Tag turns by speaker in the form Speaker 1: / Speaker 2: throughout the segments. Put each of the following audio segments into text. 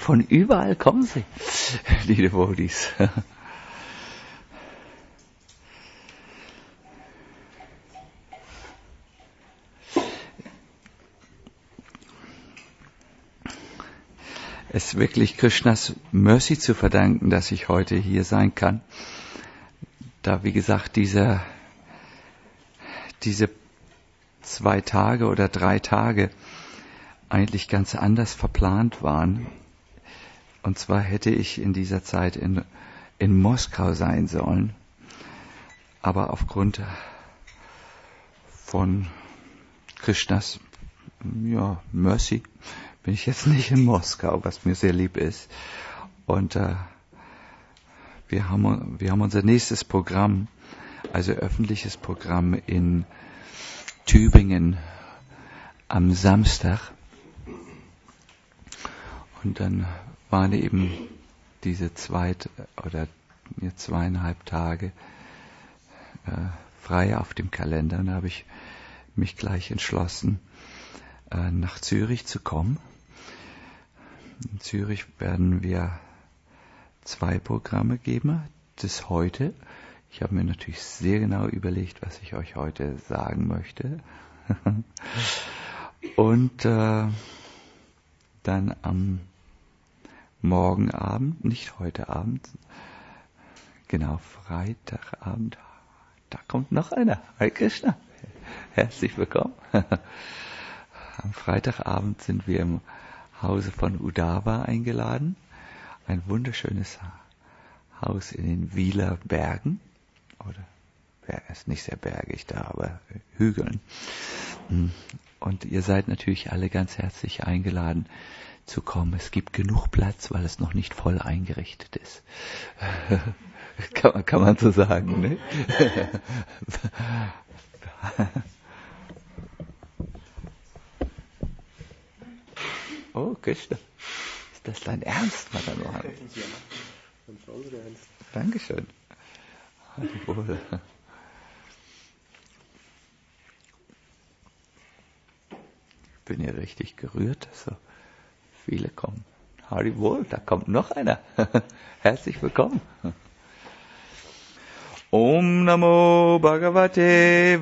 Speaker 1: von überall kommen sie, die Devotees. Es ist wirklich Krishnas Mercy zu verdanken, dass ich heute hier sein kann. Da, wie gesagt, diese 2 Tage oder 3 Tage eigentlich ganz anders verplant waren. Und zwar hätte ich in dieser Zeit in Moskau sein sollen. Aber aufgrund von Krishnas Mercy bin ich jetzt nicht in Moskau, was mir sehr lieb ist. Und wir haben unser nächstes Programm, also öffentliches Programm in Tübingen am Samstag. Und dann waren eben diese 2,5 Tage frei auf dem Kalender. Und da habe ich mich gleich entschlossen, nach Zürich zu kommen. In Zürich werden wir 2 Programme geben. Das heute. Ich habe mir natürlich sehr genau überlegt, was ich euch heute sagen möchte. Und dann am Morgenabend, nicht heute Abend, genau, Freitagabend, da kommt noch einer. Hi Krishna, herzlich willkommen. Am Freitagabend sind wir im Hause von Uddhava eingeladen. Ein wunderschönes Haus in den Wieler Bergen. Oder, ist nicht sehr bergig da, aber Hügeln. Und ihr seid natürlich alle ganz herzlich eingeladen zu kommen. Es gibt genug Platz, weil es noch nicht voll eingerichtet ist. kann man so sagen, ne? Oh, Krishna. Ist das dein Ernst, Madame Mohan? Dankeschön. Haribol. Ich bin ja richtig gerührt, dass so viele kommen. Haribol, da kommt noch einer. Herzlich willkommen. Om Namo Bhagavate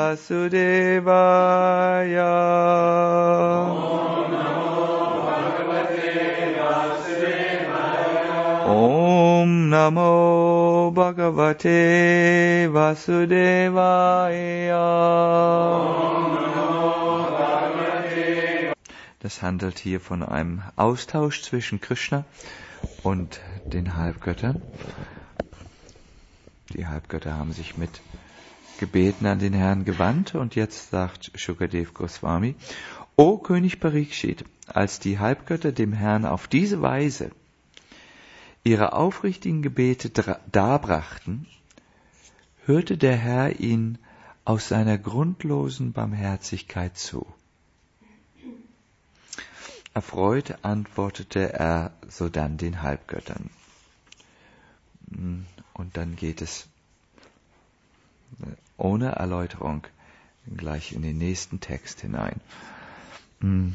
Speaker 1: Vasudevaya. Om Namo Bhagavate Vasudevaya. Das handelt hier von einem Austausch zwischen Krishna und den Halbgöttern. Die Halbgötter haben sich mit Gebeten an den Herrn gewandt und jetzt sagt Shukadev Goswami: O König Parikshit, als die Halbgötter dem Herrn auf diese Weise ihre aufrichtigen Gebete darbrachten, hörte der Herr ihnen aus seiner grundlosen Barmherzigkeit zu. Erfreut antwortete er sodann den Halbgöttern. Und dann geht es ohne Erläuterung gleich in den nächsten Text hinein. In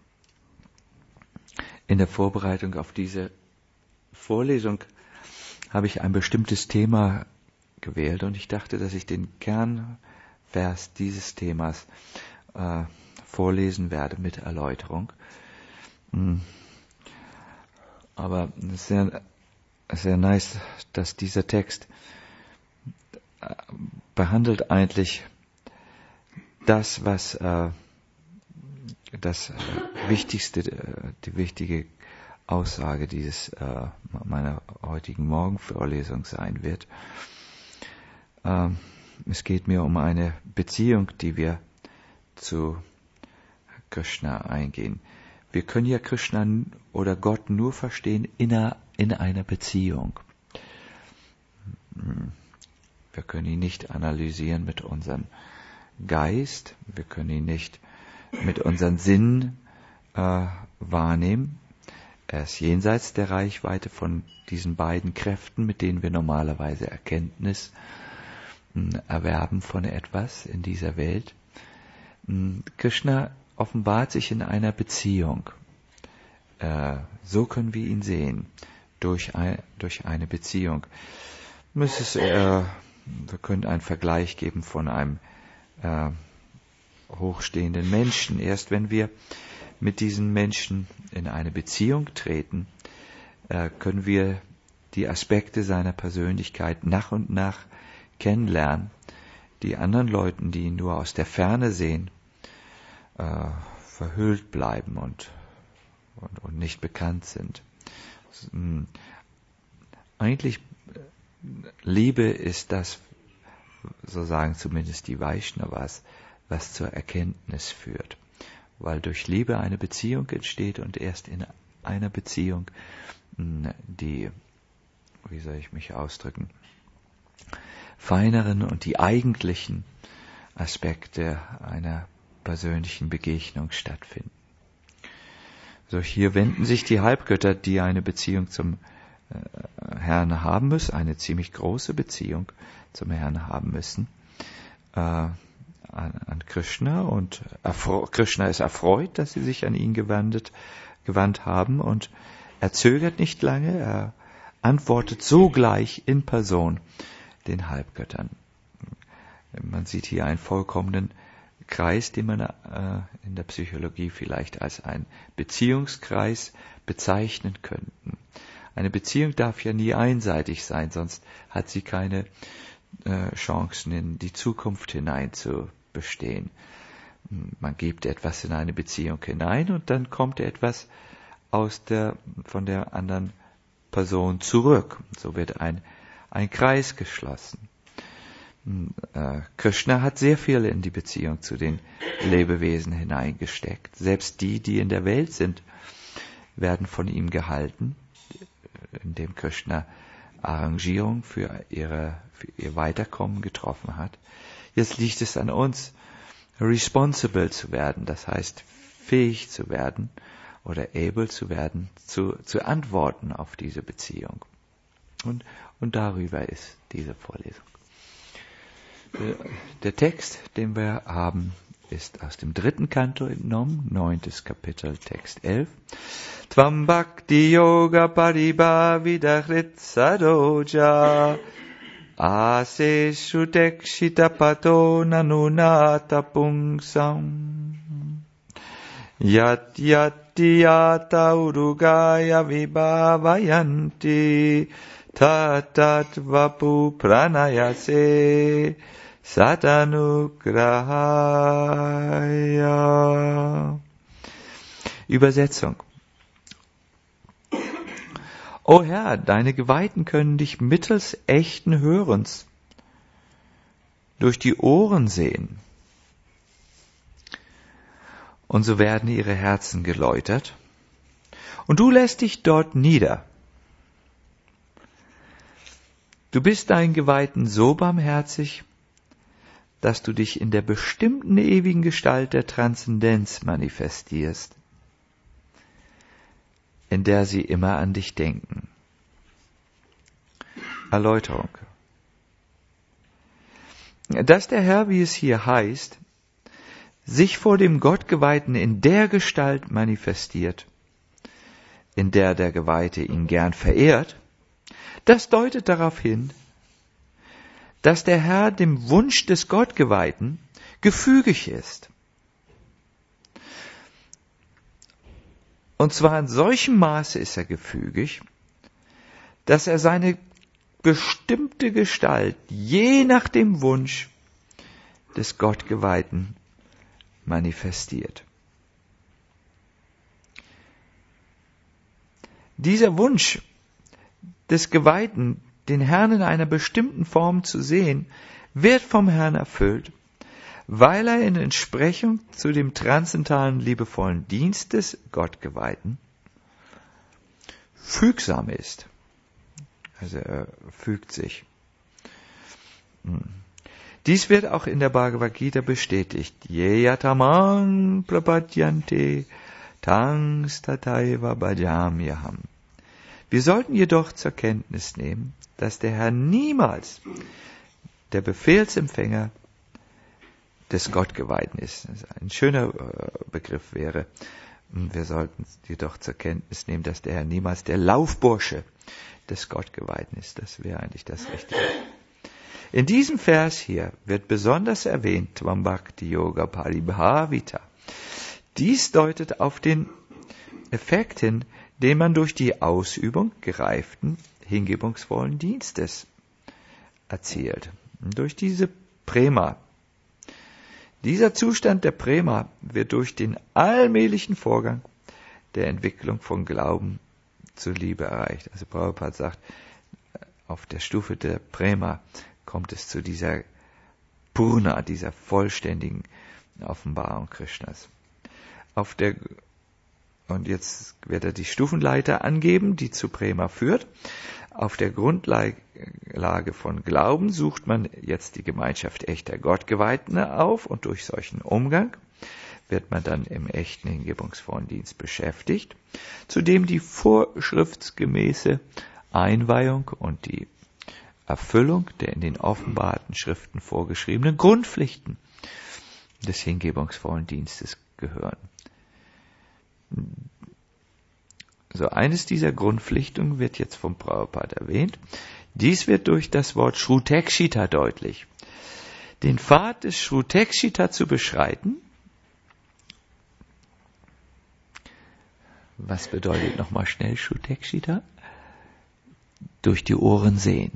Speaker 1: der Vorbereitung auf diese Vorlesung habe ich ein bestimmtes Thema gewählt und ich dachte, dass ich den Kernvers dieses Themas vorlesen werde mit Erläuterung. Aber es ist sehr nice, dass dieser Text behandelt eigentlich das, was das Wichtigste, die wichtige Aussage meiner heutigen Morgenvorlesung sein wird. Es geht mir um eine Beziehung, die wir zu Krishna eingehen. Wir können ja Krishna oder Gott nur verstehen in einer Beziehung. Wir können ihn nicht analysieren mit unserem Geist, wir können ihn nicht mit unseren Sinnen wahrnehmen. Er ist jenseits der Reichweite von diesen beiden Kräften, mit denen wir normalerweise Erkenntnis erwerben von etwas in dieser Welt. Krishna offenbart sich in einer Beziehung. So können wir ihn sehen, durch eine Beziehung. Wir können einen Vergleich geben von einem hochstehenden Menschen. Erst wenn wir mit diesen Menschen in eine Beziehung treten, können wir die Aspekte seiner Persönlichkeit nach und nach kennenlernen, die anderen Leuten, die ihn nur aus der Ferne sehen, verhüllt bleiben und nicht bekannt sind. Eigentlich, Liebe ist das, so sagen zumindest die Vaishnavas, was zur Erkenntnis führt. Weil durch Liebe eine Beziehung entsteht und erst in einer Beziehung die, wie soll ich mich ausdrücken, feineren und die eigentlichen Aspekte einer persönlichen Begegnung stattfinden. So, hier wenden sich die Halbgötter, die eine Beziehung zum Herrn haben müssen, eine ziemlich große Beziehung zum Herrn haben müssen, an Krishna, und Krishna ist erfreut, dass sie sich an ihn gewandt haben, und er zögert nicht lange, er antwortet sogleich in Person den Halbgöttern. Man sieht hier einen vollkommenen Kreis, den man in der Psychologie vielleicht als einen Beziehungskreis bezeichnen könnte. Eine Beziehung darf ja nie einseitig sein, sonst hat sie keine Chancen, in die Zukunft hinein zu bestehen. Man gibt etwas in eine Beziehung hinein und dann kommt etwas von der anderen Person zurück. So wird ein Kreis geschlossen. Krishna hat sehr viel in die Beziehung zu den Lebewesen hineingesteckt. Selbst die in der Welt sind, werden von ihm gehalten, indem Krishna Arrangierung für ihr Weiterkommen getroffen hat. Jetzt liegt es an uns, responsible zu werden, das heißt fähig zu werden oder able zu werden, zu antworten auf diese Beziehung. Und darüber ist diese Vorlesung. Der Text, den wir haben, ist aus dem 3. Kanto entnommen, 9. Kapitel, Text 11. Tvam bhakti yoga paribhavidahrit saroja aseshu tekshita pato nanunata pungsam yat yati yata urugaya vibhavayanti tatat vapu pranayase Satanugrahaya. Übersetzung. O Herr, deine Geweihten können dich mittels echten Hörens durch die Ohren sehen. Und so werden ihre Herzen geläutert. Und du lässt dich dort nieder. Du bist deinen Geweihten so barmherzig, dass du dich in der bestimmten ewigen Gestalt der Transzendenz manifestierst, in der sie immer an dich denken. Erläuterung. Dass der Herr, wie es hier heißt, sich vor dem Gottgeweihten in der Gestalt manifestiert, in der der Geweihte ihn gern verehrt, das deutet darauf hin, dass der Herr dem Wunsch des Gottgeweihten gefügig ist. Und zwar in solchem Maße ist er gefügig, dass er seine bestimmte Gestalt je nach dem Wunsch des Gottgeweihten manifestiert. Dieser Wunsch des Geweihten, den Herrn in einer bestimmten Form zu sehen, wird vom Herrn erfüllt, weil er in Entsprechung zu dem transzendentalen liebevollen Dienst des Gottgeweihten fügsam ist. Also er fügt sich. Dies wird auch in der Bhagavad Gita bestätigt. Yeyatamang prapadyante tangs tataiva bhajamyaham. Wir sollten jedoch zur Kenntnis nehmen, dass der Herr niemals der Befehlsempfänger des Gottgeweihten ist. Ein schöner Begriff wäre Wir sollten jedoch zur Kenntnis nehmen, dass der Herr niemals der Laufbursche des Gottgeweihten ist. Das wäre eigentlich das Richtige. In diesem Vers hier wird besonders erwähnt, Tvam Bhakti Yoga Paribhavita. Dies deutet auf den Effekt hin, den man durch die Ausübung gereiften, hingebungsvollen Dienstes erzielt. Durch diese Prema. Dieser Zustand der Prema wird durch den allmählichen Vorgang der Entwicklung von Glauben zur Liebe erreicht. Also Prabhupada sagt, auf der Stufe der Prema kommt es zu dieser Purna, dieser vollständigen Offenbarung Krishnas. Und jetzt wird er die Stufenleiter angeben, die zu Prema führt. Auf der Grundlage von Glauben sucht man jetzt die Gemeinschaft echter Gottgeweihten auf und durch solchen Umgang wird man dann im echten hingebungsvollen Dienst beschäftigt, zu dem die vorschriftsgemäße Einweihung und die Erfüllung der in den offenbarten Schriften vorgeschriebenen Grundpflichten des hingebungsvollen Dienstes gehören. So, eines dieser Grundpflichtungen wird jetzt vom Prabhupada erwähnt. Dies wird durch das Wort Shrutekshita deutlich. Den Pfad des Shrutekshita zu beschreiten. Was bedeutet nochmal schnell Shrutekshita? Durch die Ohren sehen.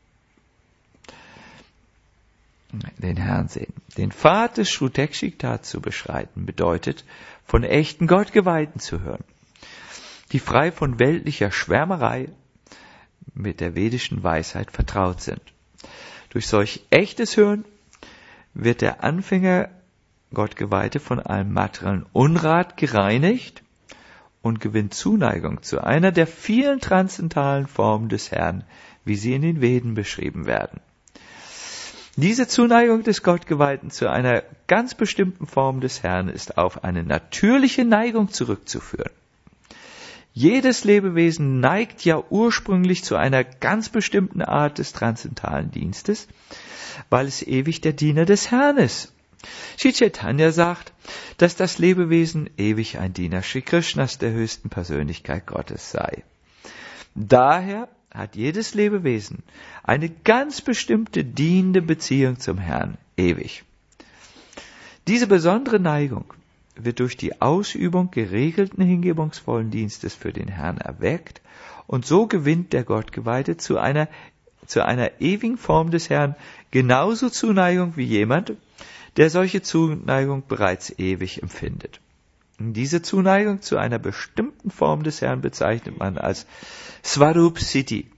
Speaker 1: Den Herrn sehen. Den Pfad des Shrutekshita zu beschreiten bedeutet, von echten Gottgeweihten zu hören, die frei von weltlicher Schwärmerei mit der vedischen Weisheit vertraut sind. Durch solch echtes Hören wird der Anfänger Gottgeweihte von allem materiellen Unrat gereinigt und gewinnt Zuneigung zu einer der vielen transzendentalen Formen des Herrn, wie sie in den Veden beschrieben werden. Diese Zuneigung des Gottgeweihten zu einer ganz bestimmten Form des Herrn ist auf eine natürliche Neigung zurückzuführen. Jedes Lebewesen neigt ja ursprünglich zu einer ganz bestimmten Art des transzendentalen Dienstes, weil es ewig der Diener des Herrn ist. Sri Chaitanya sagt, dass das Lebewesen ewig ein Diener Shri Krishnas, der höchsten Persönlichkeit Gottes, sei. Daher hat jedes Lebewesen eine ganz bestimmte dienende Beziehung zum Herrn, ewig. Diese besondere Neigung wird durch die Ausübung geregelten hingebungsvollen Dienstes für den Herrn erweckt und so gewinnt der Gottgeweihte zu einer ewigen Form des Herrn genauso Zuneigung wie jemand, der solche Zuneigung bereits ewig empfindet. Diese Zuneigung zu einer bestimmten Form des Herrn bezeichnet man als Swarup Siddhi.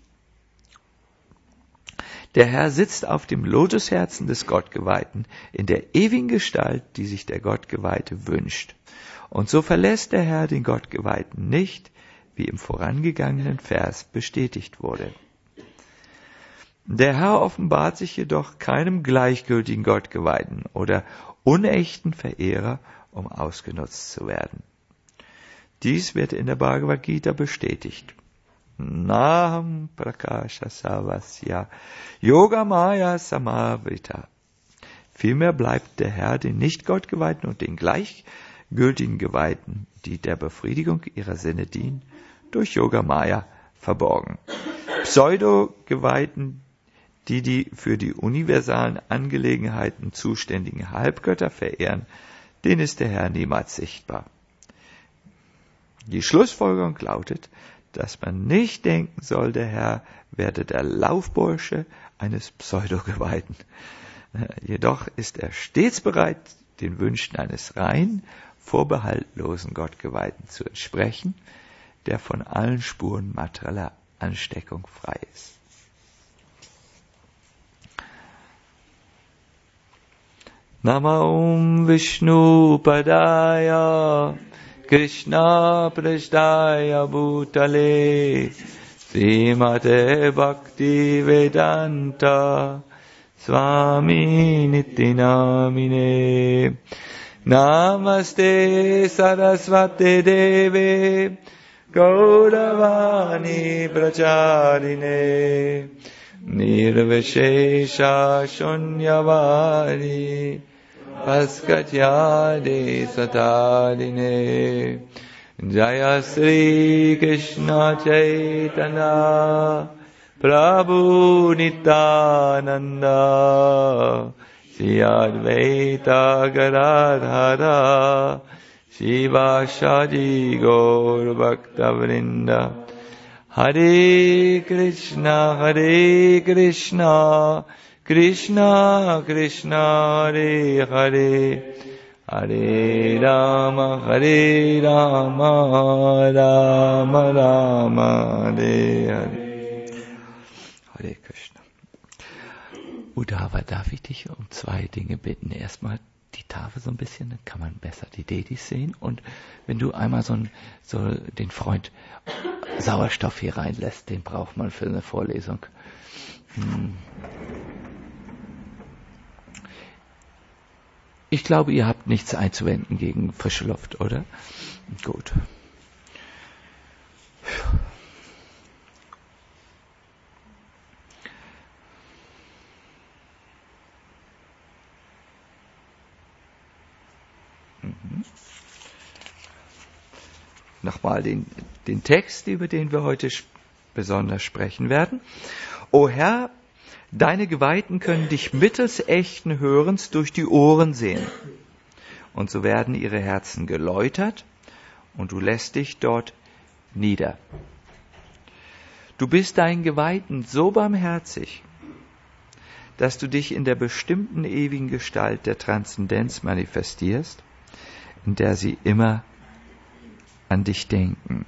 Speaker 1: Der Herr sitzt auf dem Lotusherzen des Gottgeweihten in der ewigen Gestalt, die sich der Gottgeweihte wünscht. Und so verlässt der Herr den Gottgeweihten nicht, wie im vorangegangenen Vers bestätigt wurde. Der Herr offenbart sich jedoch keinem gleichgültigen Gottgeweihten oder unechten Verehrer, um ausgenutzt zu werden. Dies wird in der Bhagavad Gita bestätigt. Naham prakasha savasya yogamaya samavrita. Vielmehr bleibt der Herr den Nicht-Gottgeweihten und den gleichgültigen Geweihten, die der Befriedigung ihrer Sinne dienen, durch Yogamaya verborgen. Pseudo-Geweihten, die für die universalen Angelegenheiten zuständigen Halbgötter verehren, denen ist der Herr niemals sichtbar. Die Schlussfolgerung lautet, dass man nicht denken soll, der Herr werde der Laufbursche eines Pseudogeweihten. Jedoch ist er stets bereit, den Wünschen eines rein, vorbehaltlosen Gottgeweihten zu entsprechen, der von allen Spuren materieller Ansteckung frei ist. Namah Vishnu Padaya Krishna Prasthaya Bhutale Srimate Bhakti Vedanta Swami Niti Namine Namaste Saraswate Deve Gauravani Pracharine Nirvishesha Shunyavadi Paskatyade Satarine Jaya Sri Krishna Chaitanya Prabhu Nityananda Shri Advaita Gadadhara Shivasadi Gaur Bhakta Vrinda Hare Krishna Krishna Krishna Hare Hare Hare Rama Rama Rama Hare Hare. Hare Krishna. Uddhava, darf ich dich um 2 Dinge bitten? Erstmal die Tafel so ein bisschen, dann kann man besser die Detis sehen. Und wenn du einmal so den Freund Sauerstoff hier reinlässt, den braucht man für eine Vorlesung. Ich glaube, ihr habt nichts einzuwenden gegen frische Luft, oder? Gut. Nochmal den Text, über den wir heute besonders sprechen werden. O Herr, deine Geweihten können dich mittels echten Hörens durch die Ohren sehen. Und so werden ihre Herzen geläutert und du lässt dich dort nieder. Du bist deinen Geweihten so barmherzig, dass du dich in der bestimmten ewigen Gestalt der Transzendenz manifestierst, in der sie immer an dich denken.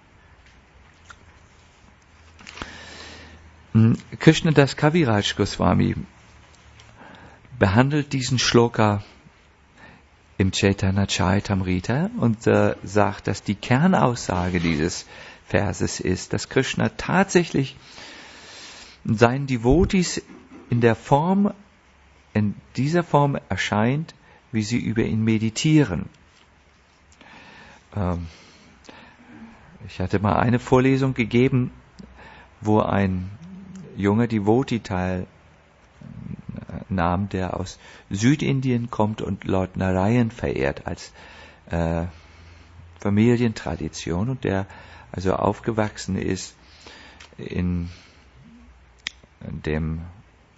Speaker 1: Krishnadas Kaviraj Goswami behandelt diesen Shloka im Chaitanya Charitamrita und sagt, dass die Kernaussage dieses Verses ist, dass Krishna tatsächlich seinen Devotis in dieser Form erscheint, wie sie über ihn meditieren. Ich hatte mal eine Vorlesung gegeben, wo ein junger Devotee teilnahm, der aus Südindien kommt und Lord Narayan verehrt als Familientradition und der also aufgewachsen ist in dem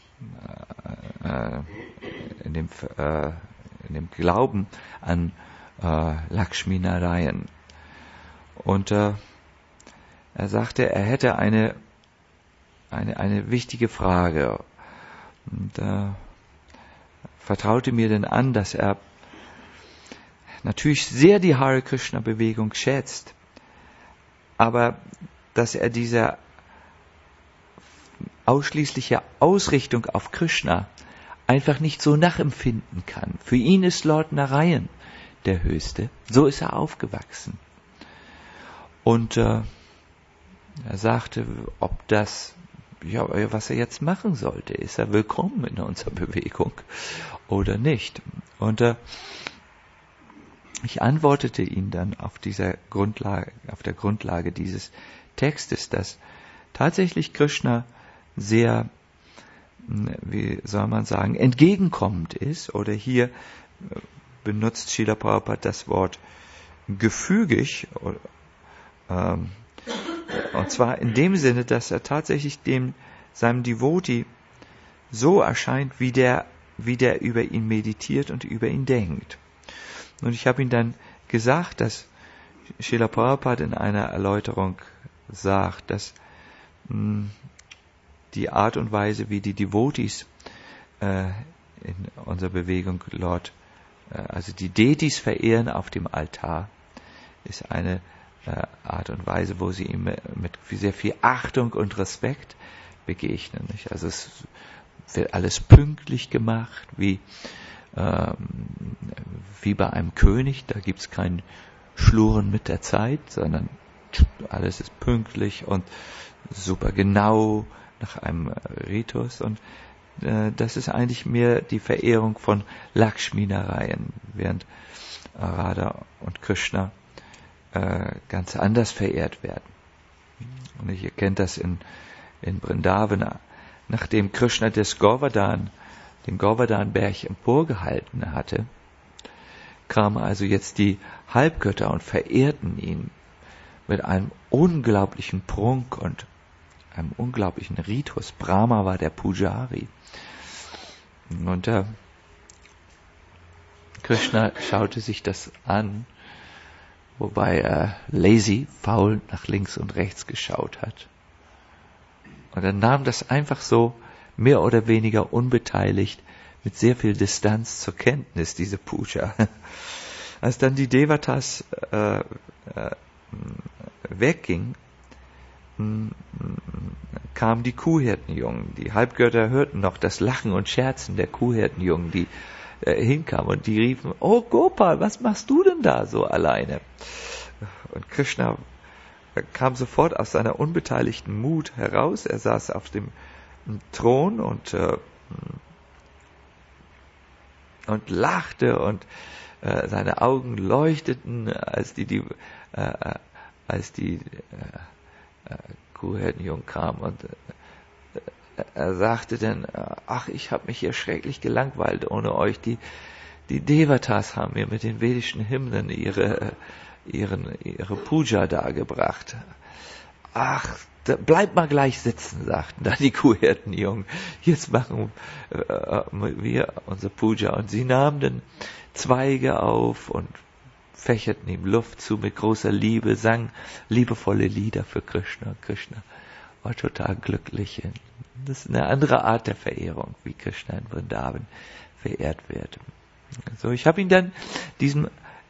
Speaker 1: Glauben an Lakshmi Narayan. Und er sagte, er hätte eine wichtige Frage und vertraute mir dann an, dass er natürlich sehr die Hare Krishna Bewegung schätzt, aber dass er diese ausschließliche Ausrichtung auf Krishna einfach nicht so nachempfinden kann. Für ihn ist Lord Narayan der Höchste. So ist er aufgewachsen. Und er sagte, ob das, was er jetzt machen sollte, ist er willkommen in unserer Bewegung oder nicht. Und ich antwortete ihm dann auf der Grundlage dieses Textes, dass tatsächlich Krishna sehr, wie soll man sagen, entgegenkommend ist, oder hier benutzt Srila Prabhupada das Wort gefügig, und zwar in dem Sinne, dass er tatsächlich seinem Devotee so erscheint, wie der über ihn meditiert und über ihn denkt. Und ich habe ihm dann gesagt, dass Srila Prabhupada in einer Erläuterung sagt, dass die Art und Weise, wie die Devotees in unserer Bewegung also die Detis verehren auf dem Altar, ist eine Art und Weise, wo sie ihm mit sehr viel Achtung und Respekt begegnen. Nicht? Also es wird alles pünktlich gemacht, wie bei einem König. Da gibt es kein Schlurren mit der Zeit, sondern alles ist pünktlich und super genau nach einem Ritus. Und das ist eigentlich mehr die Verehrung von Lakshmi Narayan, während Radha und Krishna ganz anders verehrt werden. Und ihr kennt das in Vrindavan, nachdem Krishna den Govardhan-Berg emporgehalten hatte, kamen also jetzt die Halbgötter und verehrten ihn mit einem unglaublichen Prunk und einem unglaublichen Ritus. Brahma war der Pujari. Und Krishna schaute sich das an, wobei er lazy, faul nach links und rechts geschaut hat. Und er nahm das einfach so mehr oder weniger unbeteiligt mit sehr viel Distanz zur Kenntnis, diese Puja. Als dann die Devatas wegging, kamen die Kuhhirtenjungen. Die Halbgötter hörten noch das Lachen und Scherzen der Kuhhirtenjungen, die hinkamen und die riefen, oh Gopal, was machst du denn da so alleine? Und Krishna kam sofort aus seiner unbeteiligten Mut heraus. Er saß auf dem Thron und lachte und seine Augen leuchteten, als die Kuhhirtenjungen kamen. Und er sagte dann, ach, ich habe mich hier schrecklich gelangweilt ohne euch. Die Devatas haben mir mit den vedischen Hymnen ihre Puja dargebracht. Ach, bleib mal gleich sitzen, sagten dann die Kuhhirtenjungen. Jetzt machen wir unsere Puja. Und sie nahmen dann Zweige auf und fächerten ihm Luft zu mit großer Liebe, sangen liebevolle Lieder für Krishna. Krishna war total glücklich. Das ist eine andere Art der Verehrung, wie Krishna in Vrindavan verehrt wird. So, ich habe ihn dann diesem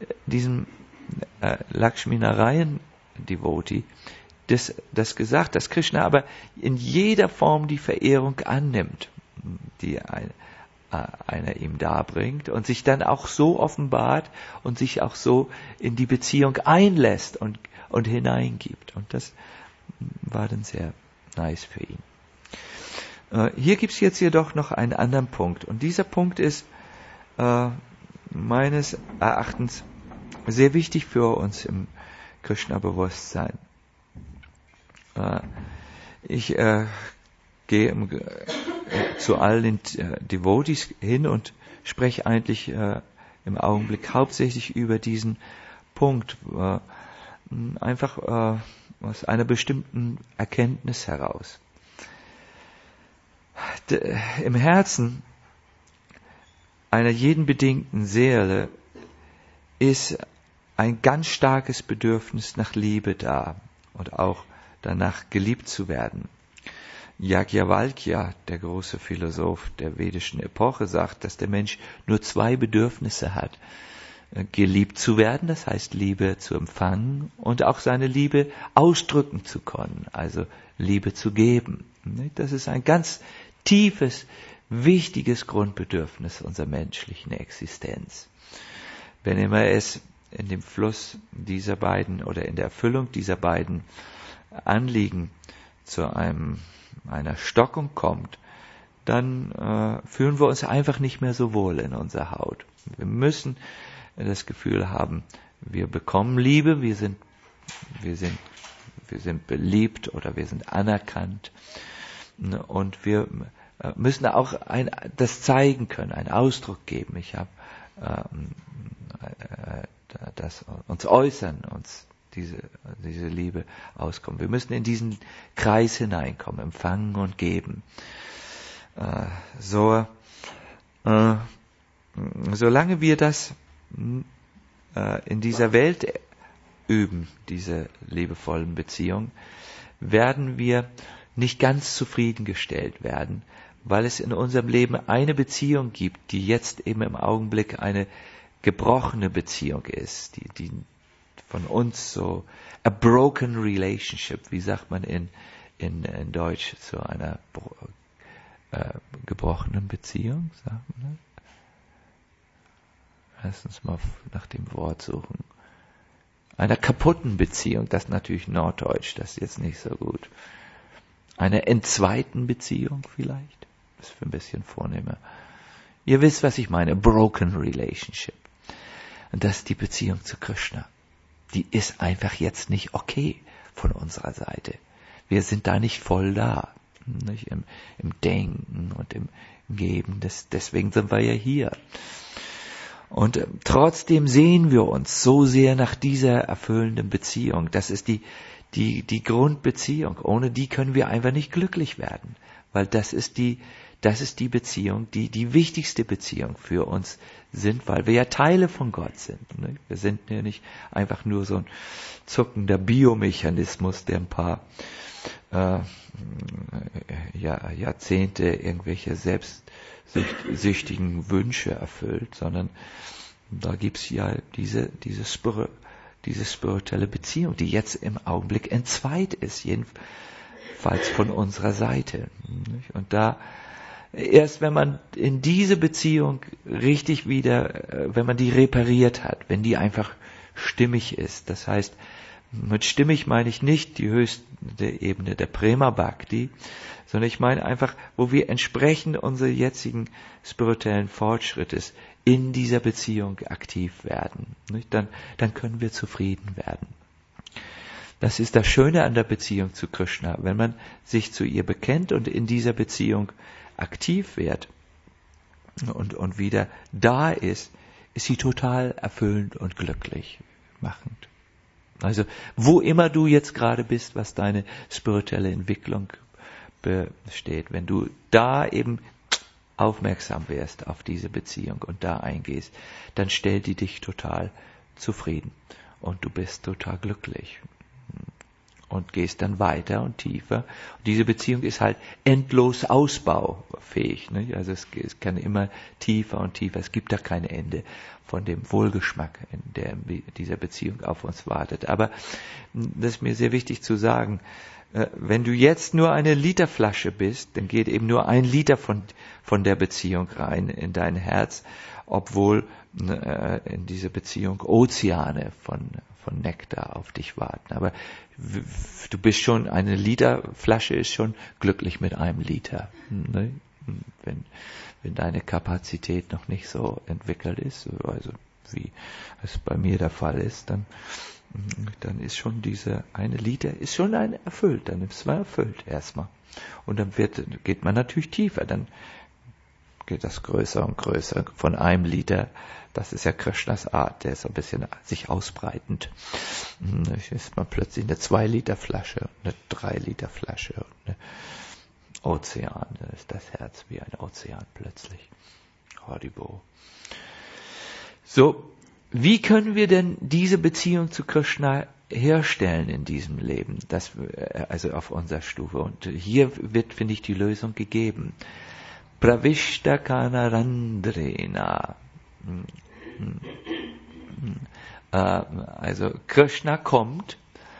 Speaker 1: Lakshmi-Narayan-Devotee das gesagt, dass Krishna aber in jeder Form die Verehrung annimmt, die einer ihm darbringt und sich dann auch so offenbart und sich auch so in die Beziehung einlässt und hineingibt. Und das war dann sehr nice für ihn. Hier gibt es jetzt jedoch noch einen anderen Punkt. Und dieser Punkt ist meines Erachtens sehr wichtig für uns im Krishna-Bewusstsein. Ich gehe zu allen Devotees hin und spreche eigentlich im Augenblick hauptsächlich über diesen Punkt, einfach aus einer bestimmten Erkenntnis heraus. Im Herzen einer jeden bedingten Seele ist ein ganz starkes Bedürfnis nach Liebe da und auch danach geliebt zu werden. Yajnavalkya, der große Philosoph der vedischen Epoche, sagt, dass der Mensch nur 2 Bedürfnisse hat. Geliebt zu werden, das heißt Liebe zu empfangen und auch seine Liebe ausdrücken zu können, also Liebe zu geben. Das ist ein ganz tiefes, wichtiges Grundbedürfnis unserer menschlichen Existenz. Wenn immer es in dem Fluss dieser beiden oder in der Erfüllung dieser beiden Anliegen zu einer Stockung kommt, dann fühlen wir uns einfach nicht mehr so wohl in unserer Haut. Wir müssen das Gefühl haben, wir bekommen Liebe, wir sind beliebt oder wir sind anerkannt und wir müssen auch das zeigen können, einen Ausdruck geben. Ich habe das uns äußern, uns diese Liebe auskommen. Wir müssen in diesen Kreis hineinkommen, empfangen und geben. Solange wir das in dieser Welt üben, diese liebevollen Beziehungen, werden wir nicht ganz zufriedengestellt werden, weil es in unserem Leben eine Beziehung gibt, die jetzt eben im Augenblick eine gebrochene Beziehung ist, die von uns so a broken relationship, wie sagt man in Deutsch zu einer gebrochenen Beziehung, sagt man das? Lass uns mal nach dem Wort suchen. Einer kaputten Beziehung, das ist natürlich Norddeutsch, das ist jetzt nicht so gut. Einer entzweiten Beziehung vielleicht, das ist für ein bisschen vornehmer. Ihr wisst, was ich meine, broken relationship. Und das ist die Beziehung zu Krishna. Die ist einfach jetzt nicht okay von unserer Seite. Wir sind da nicht voll da, nicht im Denken und im Geben. Deswegen sind wir ja hier. Und trotzdem sehen wir uns so sehr nach dieser erfüllenden Beziehung. Das ist die Grundbeziehung. Ohne die können wir einfach nicht glücklich werden. Weil das ist die Beziehung, die wichtigste Beziehung für uns sind, weil wir ja Teile von Gott sind. Ne? Wir sind ja nicht einfach nur so ein zuckender Biomechanismus, der ein paar Jahrzehnte irgendwelche selbstsüchtigen Wünsche erfüllt, sondern da gibt's ja diese spirituelle Beziehung, die jetzt im Augenblick entzweit ist, jedenfalls von unserer Seite. Und da erst wenn man in diese Beziehung richtig wieder, wenn man die repariert hat, wenn die einfach stimmig ist, das heißt, mit stimmig meine ich nicht die höchste Ebene der Prema Bhakti, sondern ich meine einfach, wo wir entsprechend unseres jetzigen spirituellen Fortschrittes in dieser Beziehung aktiv werden. Dann können wir zufrieden werden. Das ist das Schöne an der Beziehung zu Krishna. Wenn man sich zu ihr bekennt und in dieser Beziehung aktiv wird und wieder da ist sie total erfüllend und glücklich machend. Also wo immer du jetzt gerade bist, was deine spirituelle Entwicklung besteht, wenn du da eben aufmerksam wärst auf diese Beziehung und da eingehst, dann stellt die dich total zufrieden und du bist total glücklich und gehst dann weiter und tiefer. Und diese Beziehung ist halt endlos ausbaufähig. Ne? Also es kann immer tiefer und tiefer. Es gibt da kein Ende von dem Wohlgeschmack, der in dieser Beziehung auf uns wartet. Aber das ist mir sehr wichtig zu sagen, wenn du jetzt nur eine Literflasche bist, dann geht eben nur 1 Liter von der Beziehung rein in dein Herz, obwohl in dieser Beziehung Ozeane von Nektar auf dich warten. Aber du bist schon, eine Literflasche ist schon glücklich mit 1 Liter. Ne? Wenn deine Kapazität noch nicht so entwickelt ist, also wie es bei mir der Fall ist, dann ist schon diese 1 Liter, ist schon erfüllt, dann ist man erfüllt erstmal. Und dann geht man natürlich tiefer, dann geht das größer und größer von 1 Liter. Das ist ja Krishnas Art, der ist so ein bisschen sich ausbreitend. Dann ist man plötzlich eine 2 Liter Flasche, eine 3 Liter Flasche, und eine Ozean, da ist das Herz wie ein Ozean plötzlich. Haribo. So, wie können wir denn diese Beziehung zu Krishna herstellen in diesem Leben? Also auf unserer Stufe. Und hier wird, finde ich, die Lösung gegeben. Pravishta Kanarandrena. Also Krishna kommt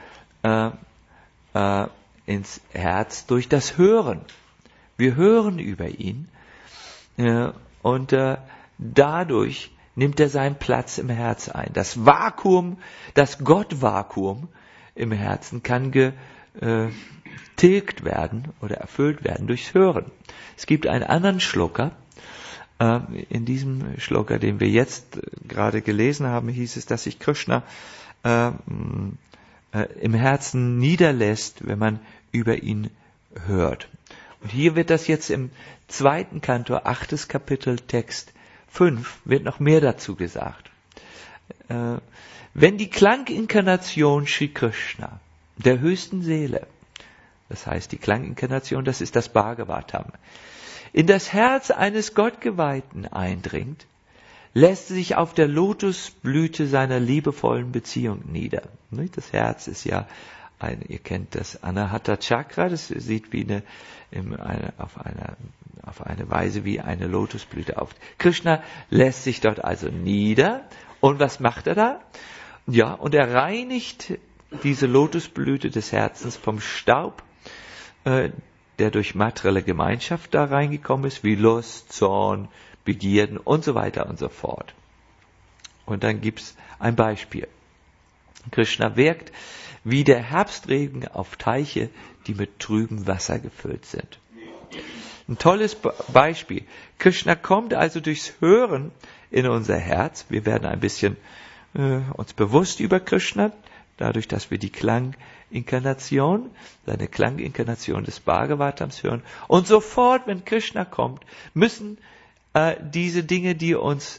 Speaker 1: ins Herz durch das Hören. Wir hören über ihn und dadurch nimmt er seinen Platz im Herz ein. Das Vakuum, das Gott-Vakuum im Herzen kann getilgt werden oder erfüllt werden durchs Hören. Es gibt einen anderen Shloka. In diesem Shloka, den wir jetzt gerade gelesen haben, hieß es, dass sich Krishna im Herzen niederlässt, wenn man über ihn hört. Und hier wird das jetzt im 2. Kantor, 8. Kapitel, Text 5, wird noch mehr dazu gesagt. Wenn die Klanginkarnation Sri Krishna, der höchsten Seele, das heißt die Klanginkarnation, das ist das Bhagavatam, in das Herz eines Gottgeweihten eindringt, lässt sich auf der Lotusblüte seiner liebevollen Beziehung nieder. Das Herz ist ja ihr kennt das Anahata Chakra, das sieht wie auf eine Weise wie eine Lotusblüte auf. Krishna lässt sich dort also nieder. Und was macht er da? Ja, und er reinigt diese Lotusblüte des Herzens vom Staub, der durch materielle Gemeinschaft da reingekommen ist, wie Lust, Zorn, Begierden und so weiter und so fort. Und dann gibt's ein Beispiel. Krishna wirkt wie der Herbstregen auf Teiche, die mit trübem Wasser gefüllt sind. Ein tolles Beispiel. Krishna kommt also durchs Hören in unser Herz. Wir werden ein bisschen uns bewusst über Krishna, dadurch, dass wir die Klanginkarnation, seine Klanginkarnation des Bhagavatams hören. Und sofort, wenn Krishna kommt, müssen diese Dinge, die uns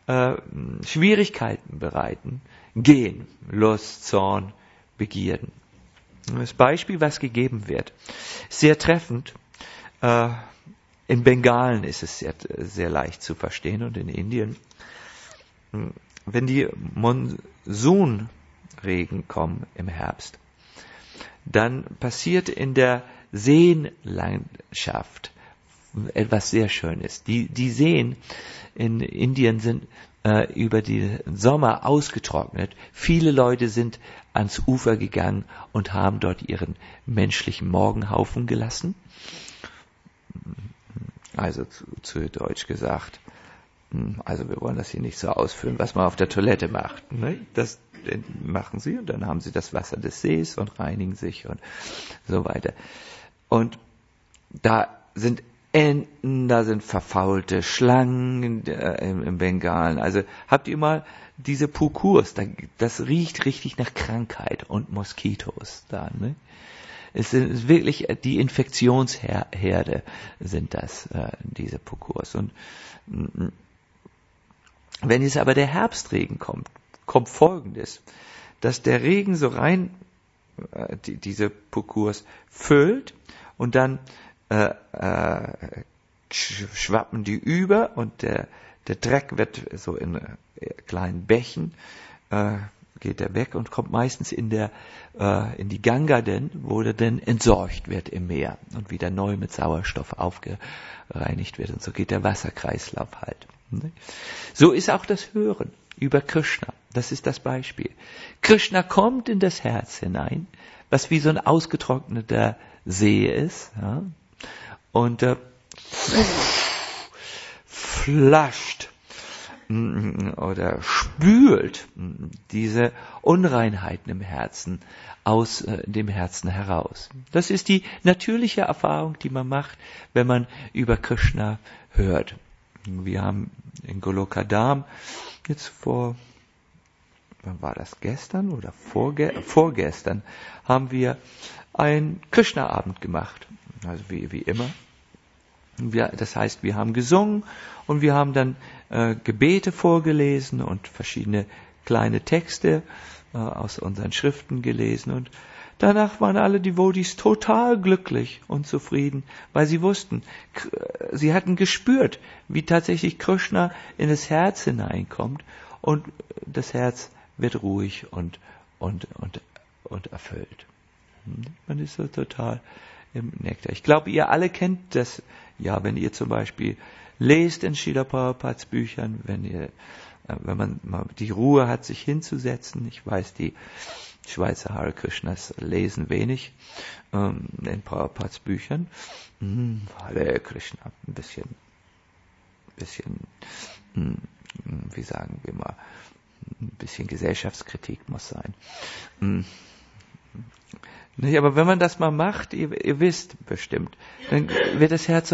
Speaker 1: Schwierigkeiten bereiten, gehen. Lust, Zorn, Begierden. Das Beispiel, was gegeben wird, sehr treffend. In Bengalen ist es sehr, sehr leicht zu verstehen und in Indien. Wenn die Monsunregen kommen im Herbst, dann passiert in der Seenlandschaft etwas sehr Schönes. Die Seen in Indien sind über den Sommer ausgetrocknet. Viele Leute sind ans Ufer gegangen und haben dort ihren menschlichen Morgenhaufen gelassen. Also zu Deutsch gesagt, also wir wollen das hier nicht so ausführen, was man auf der Toilette macht. Ne? Das machen sie und dann haben sie das Wasser des Sees und reinigen sich und so weiter. Und da sind Enten, da sind verfaulte Schlangen im Bengalen. Also habt ihr mal diese Pukus, das riecht richtig nach Krankheit und Moskitos da. Ne? Es ist wirklich die Infektionsherde sind das, diese Pukus. Und wenn jetzt aber der Herbstregen kommt Folgendes, dass der Regen so rein diese Pukus füllt und dann schwappen die über und der Dreck wird so in kleinen Bächen geht er weg und kommt meistens in die Ganga denn, wo er dann entsorgt wird im Meer und wieder neu mit Sauerstoff aufgereinigt wird und so geht der Wasserkreislauf halt. So ist auch das Hören über Krishna. Das ist das Beispiel. Krishna kommt in das Herz hinein, was wie so ein ausgetrockneter See ist, ja, und flasht oder spült diese Unreinheiten im Herzen aus dem Herzen heraus. Das ist die natürliche Erfahrung, die man macht, wenn man über Krishna hört. Wir haben in Golokadam jetzt wann war das, gestern oder vorgestern, haben wir einen Krishna-Abend gemacht. Also wie immer. Das heißt, wir haben gesungen und wir haben dann Gebete vorgelesen und verschiedene kleine Texte aus unseren Schriften gelesen. Und danach waren alle Devotees total glücklich und zufrieden, weil sie wussten, sie hatten gespürt, wie tatsächlich Krishna in das Herz hineinkommt und das Herz wird ruhig und erfüllt. Man ist so total im Nektar. Ich glaube, ihr alle kennt das, ja, wenn ihr zum Beispiel lest in Srila Prabhupads Büchern, wenn man mal die Ruhe hat, sich hinzusetzen. Ich weiß, die Schweizer Hare Krishnas lesen wenig in Prabhupads Büchern. Hare Krishna, ein bisschen, wie sagen wir mal, ein bisschen Gesellschaftskritik muss sein. Nicht, aber wenn man das mal macht, ihr wisst bestimmt, dann wird das Herz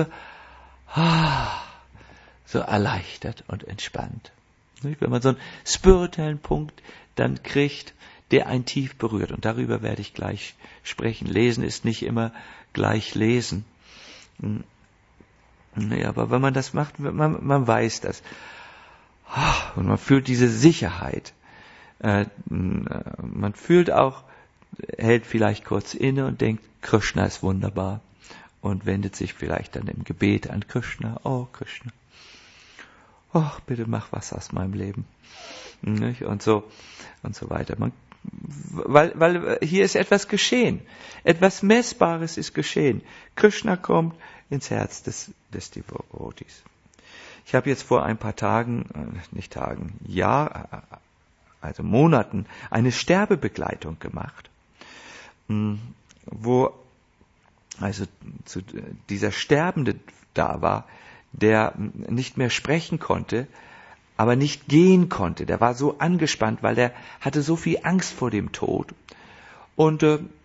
Speaker 1: so erleichtert und entspannt. Nicht? Wenn man so einen spirituellen Punkt dann kriegt, der einen tief berührt. Und darüber werde ich gleich sprechen. Lesen ist nicht immer gleich lesen. Nee, aber wenn man das macht, man weiß das. Und man fühlt diese Sicherheit. Man fühlt auch, hält vielleicht kurz inne und denkt, Krishna ist wunderbar und wendet sich vielleicht dann im Gebet an Krishna. Oh Krishna, bitte mach was aus meinem Leben. Nicht? Und so weiter. Weil hier ist etwas geschehen. Etwas Messbares ist geschehen. Krishna kommt ins Herz des Devotees. Ich habe jetzt vor ein paar Monaten eine Sterbebegleitung gemacht, wo also dieser Sterbende da war, der nicht mehr sprechen konnte, aber nicht gehen konnte. Der war so angespannt, weil der hatte so viel Angst vor dem Tod. Und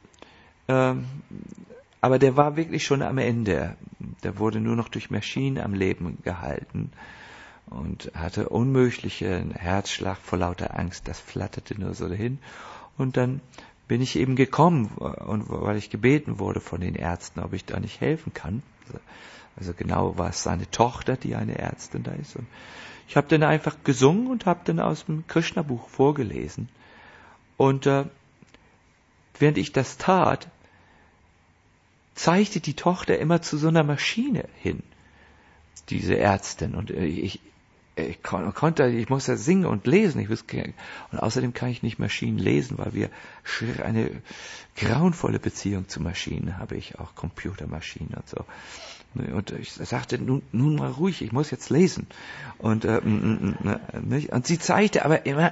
Speaker 1: aber der war wirklich schon am Ende. Der wurde nur noch durch Maschinen am Leben gehalten und hatte unmöglichen Herzschlag vor lauter Angst. Das flatterte nur so dahin. Und dann bin ich eben gekommen, und weil ich gebeten wurde von den Ärzten, ob ich da nicht helfen kann. Also genau war es seine Tochter, die eine Ärztin da ist. Und ich habe dann einfach gesungen und habe dann aus dem Krishna-Buch vorgelesen. Und während ich das tat, zeigte die Tochter immer zu so einer Maschine hin, diese Ärztin. Und ich musste singen und lesen. Und außerdem kann ich nicht Maschinen lesen, weil wir eine grauenvolle Beziehung zu Maschinen habe ich, auch Computermaschinen und so. Und ich sagte, nun mal ruhig, ich muss jetzt lesen. Und sie zeigte aber immer.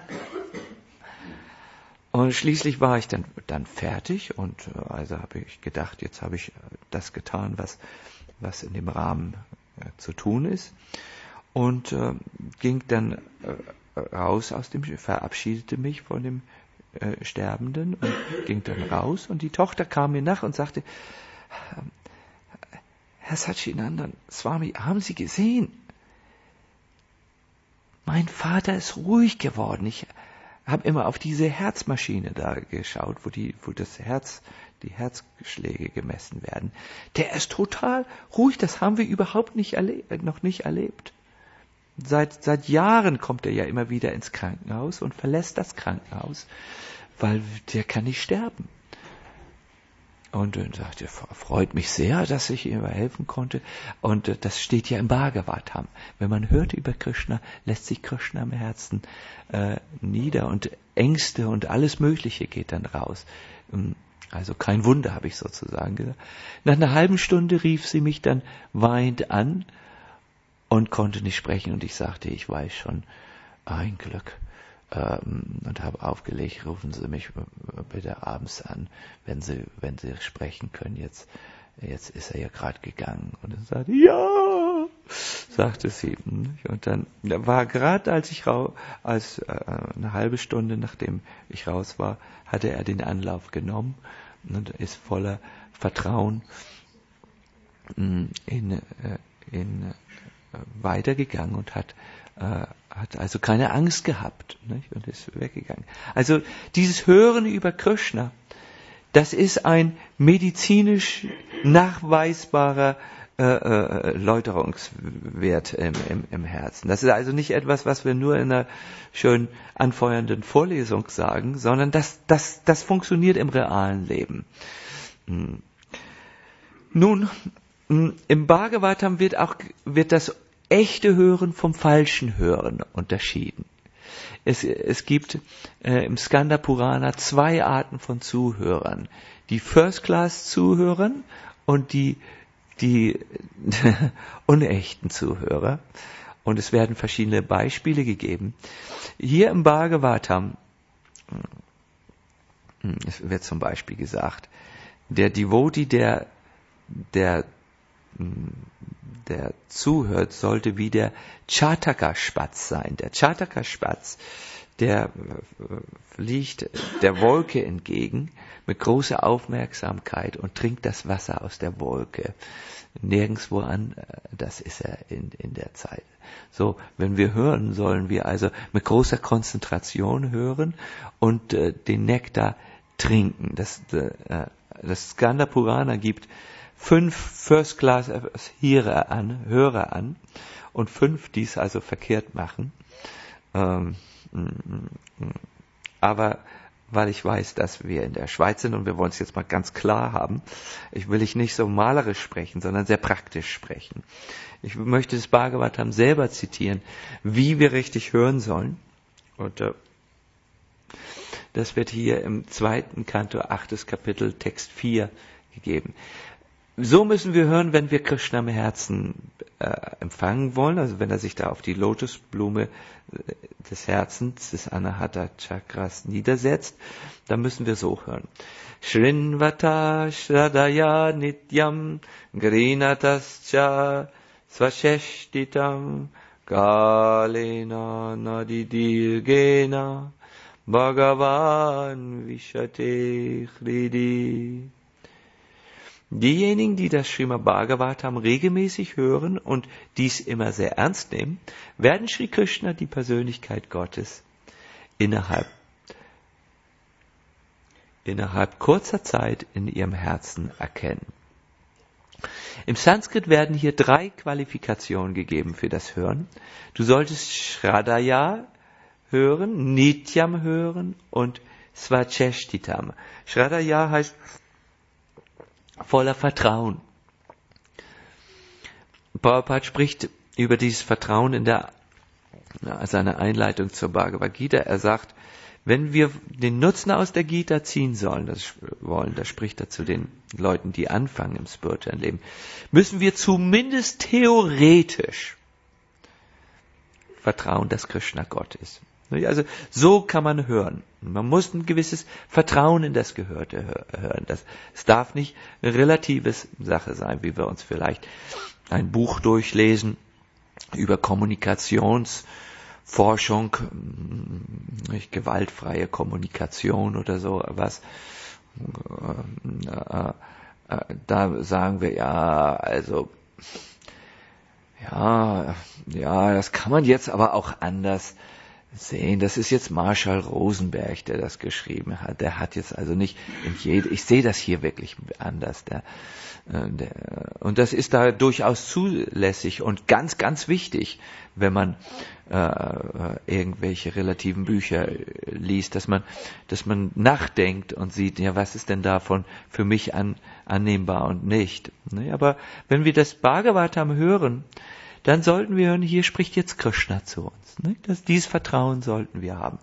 Speaker 1: Und schließlich war ich dann fertig und also habe ich gedacht, jetzt habe ich das getan, was in dem Rahmen zu tun ist. Und ging dann raus verabschiedete mich von dem Sterbenden und ging dann raus. Und die Tochter kam mir nach und sagte, Herr Satchidananda Swami, haben Sie gesehen? Mein Vater ist ruhig geworden. Ich habe immer auf diese Herzmaschine da geschaut, wo die Herzschläge gemessen werden. Der ist total ruhig. Das haben wir überhaupt noch nicht erlebt. Seit Jahren kommt er ja immer wieder ins Krankenhaus und verlässt das Krankenhaus, weil der kann nicht sterben. Und dann sagte er, freut mich sehr, dass ich ihm helfen konnte. Und das steht ja im Bhagavatam. Wenn man hört über Krishna, lässt sich Krishna im Herzen nieder und Ängste und alles Mögliche geht dann raus. Also kein Wunder, habe ich sozusagen gesagt. Nach einer halben Stunde rief sie mich dann weinend an und konnte nicht sprechen. Und ich sagte, ich weiß schon, ein Glück. Und habe aufgelegt, rufen Sie mich bitte abends an, wenn Sie sprechen können. Jetzt ist er ja gerade gegangen. Und dann sagte, ja, sagte sie. Und dann war gerade, als eine halbe Stunde nachdem ich raus war, hatte er den Anlauf genommen und ist voller Vertrauen weitergegangen und hat also keine Angst gehabt, nicht? Und ist weggegangen. Also dieses Hören über Krishna, das ist ein medizinisch nachweisbarer Läuterungswert im Herzen. Das ist also nicht etwas, was wir nur in einer schön anfeuernden Vorlesung sagen, sondern das funktioniert im realen Leben. Nun, im Bhagavatam wird das echte Hören vom falschen Hören unterschieden. Es gibt im Skanda Purana 2 Arten von Zuhörern. Die First-Class-Zuhörer und die unechten Zuhörer. Und es werden verschiedene Beispiele gegeben. Hier im Bhagavatam es wird zum Beispiel gesagt, der Devotee, der zuhört, sollte wie der Chataka-Spatz sein. Der Chataka-Spatz, der fliegt der Wolke entgegen mit großer Aufmerksamkeit und trinkt das Wasser aus der Wolke. Nirgendwo an, das ist er in der Zeit. So, wenn wir hören, sollen wir also mit großer Konzentration hören und den Nektar trinken. Das Skanda Purana gibt 5 First-Class-Hörer an und 5, die es also verkehrt machen. Aber weil ich weiß, dass wir in der Schweiz sind und wir wollen es jetzt mal ganz klar haben, will ich nicht so malerisch sprechen, sondern sehr praktisch sprechen. Ich möchte das Bhagavatam selber zitieren, wie wir richtig hören sollen. Und das wird hier im 2. Kanto, 8. Kapitel, Text 4 gegeben. So müssen wir hören, wenn wir Krishna im Herzen empfangen wollen, also wenn er sich da auf die Lotusblume des Herzens, des Anahata Chakras niedersetzt, dann müssen wir so hören. Shrinvata Shradaya Nityam Grinatascha Svasheshtitam Kalena Nadidirgena Bhagavan Vishate Hridi. Diejenigen, die das Srimad Bhagavatam regelmäßig hören und dies immer sehr ernst nehmen, werden Sri Krishna, die Persönlichkeit Gottes, innerhalb kurzer Zeit in ihrem Herzen erkennen. Im Sanskrit werden hier 3 Qualifikationen gegeben für das Hören. Du solltest Shraddhaya hören, Nityam hören und Svacheshtitam. Shraddhaya heißt voller Vertrauen. Prabhupada spricht über dieses Vertrauen in seiner Einleitung zur Bhagavad Gita. Er sagt, wenn wir den Nutzen aus der Gita ziehen sollen, das spricht er zu den Leuten, die anfangen im spirituellen Leben, müssen wir zumindest theoretisch vertrauen, dass Krishna Gott ist. Also so kann man hören. Man muss ein gewisses Vertrauen in das Gehörte hören. Es darf nicht eine relative Sache sein, wie wir uns vielleicht ein Buch durchlesen über Kommunikationsforschung, nicht gewaltfreie Kommunikation oder so was. Da sagen wir das kann man jetzt aber auch anders sehen. Das ist jetzt Marshall Rosenberg, der das geschrieben hat. Der hat jetzt also nicht ich sehe das hier wirklich anders. Und das ist da durchaus zulässig und ganz, ganz wichtig, wenn man irgendwelche relativen Bücher liest, dass man nachdenkt und sieht, ja, was ist denn davon für mich annehmbar und nicht. Aber wenn wir das Bhagavatam hören, dann sollten wir hören, hier spricht jetzt Krishna zu uns. Dieses Vertrauen sollten wir haben.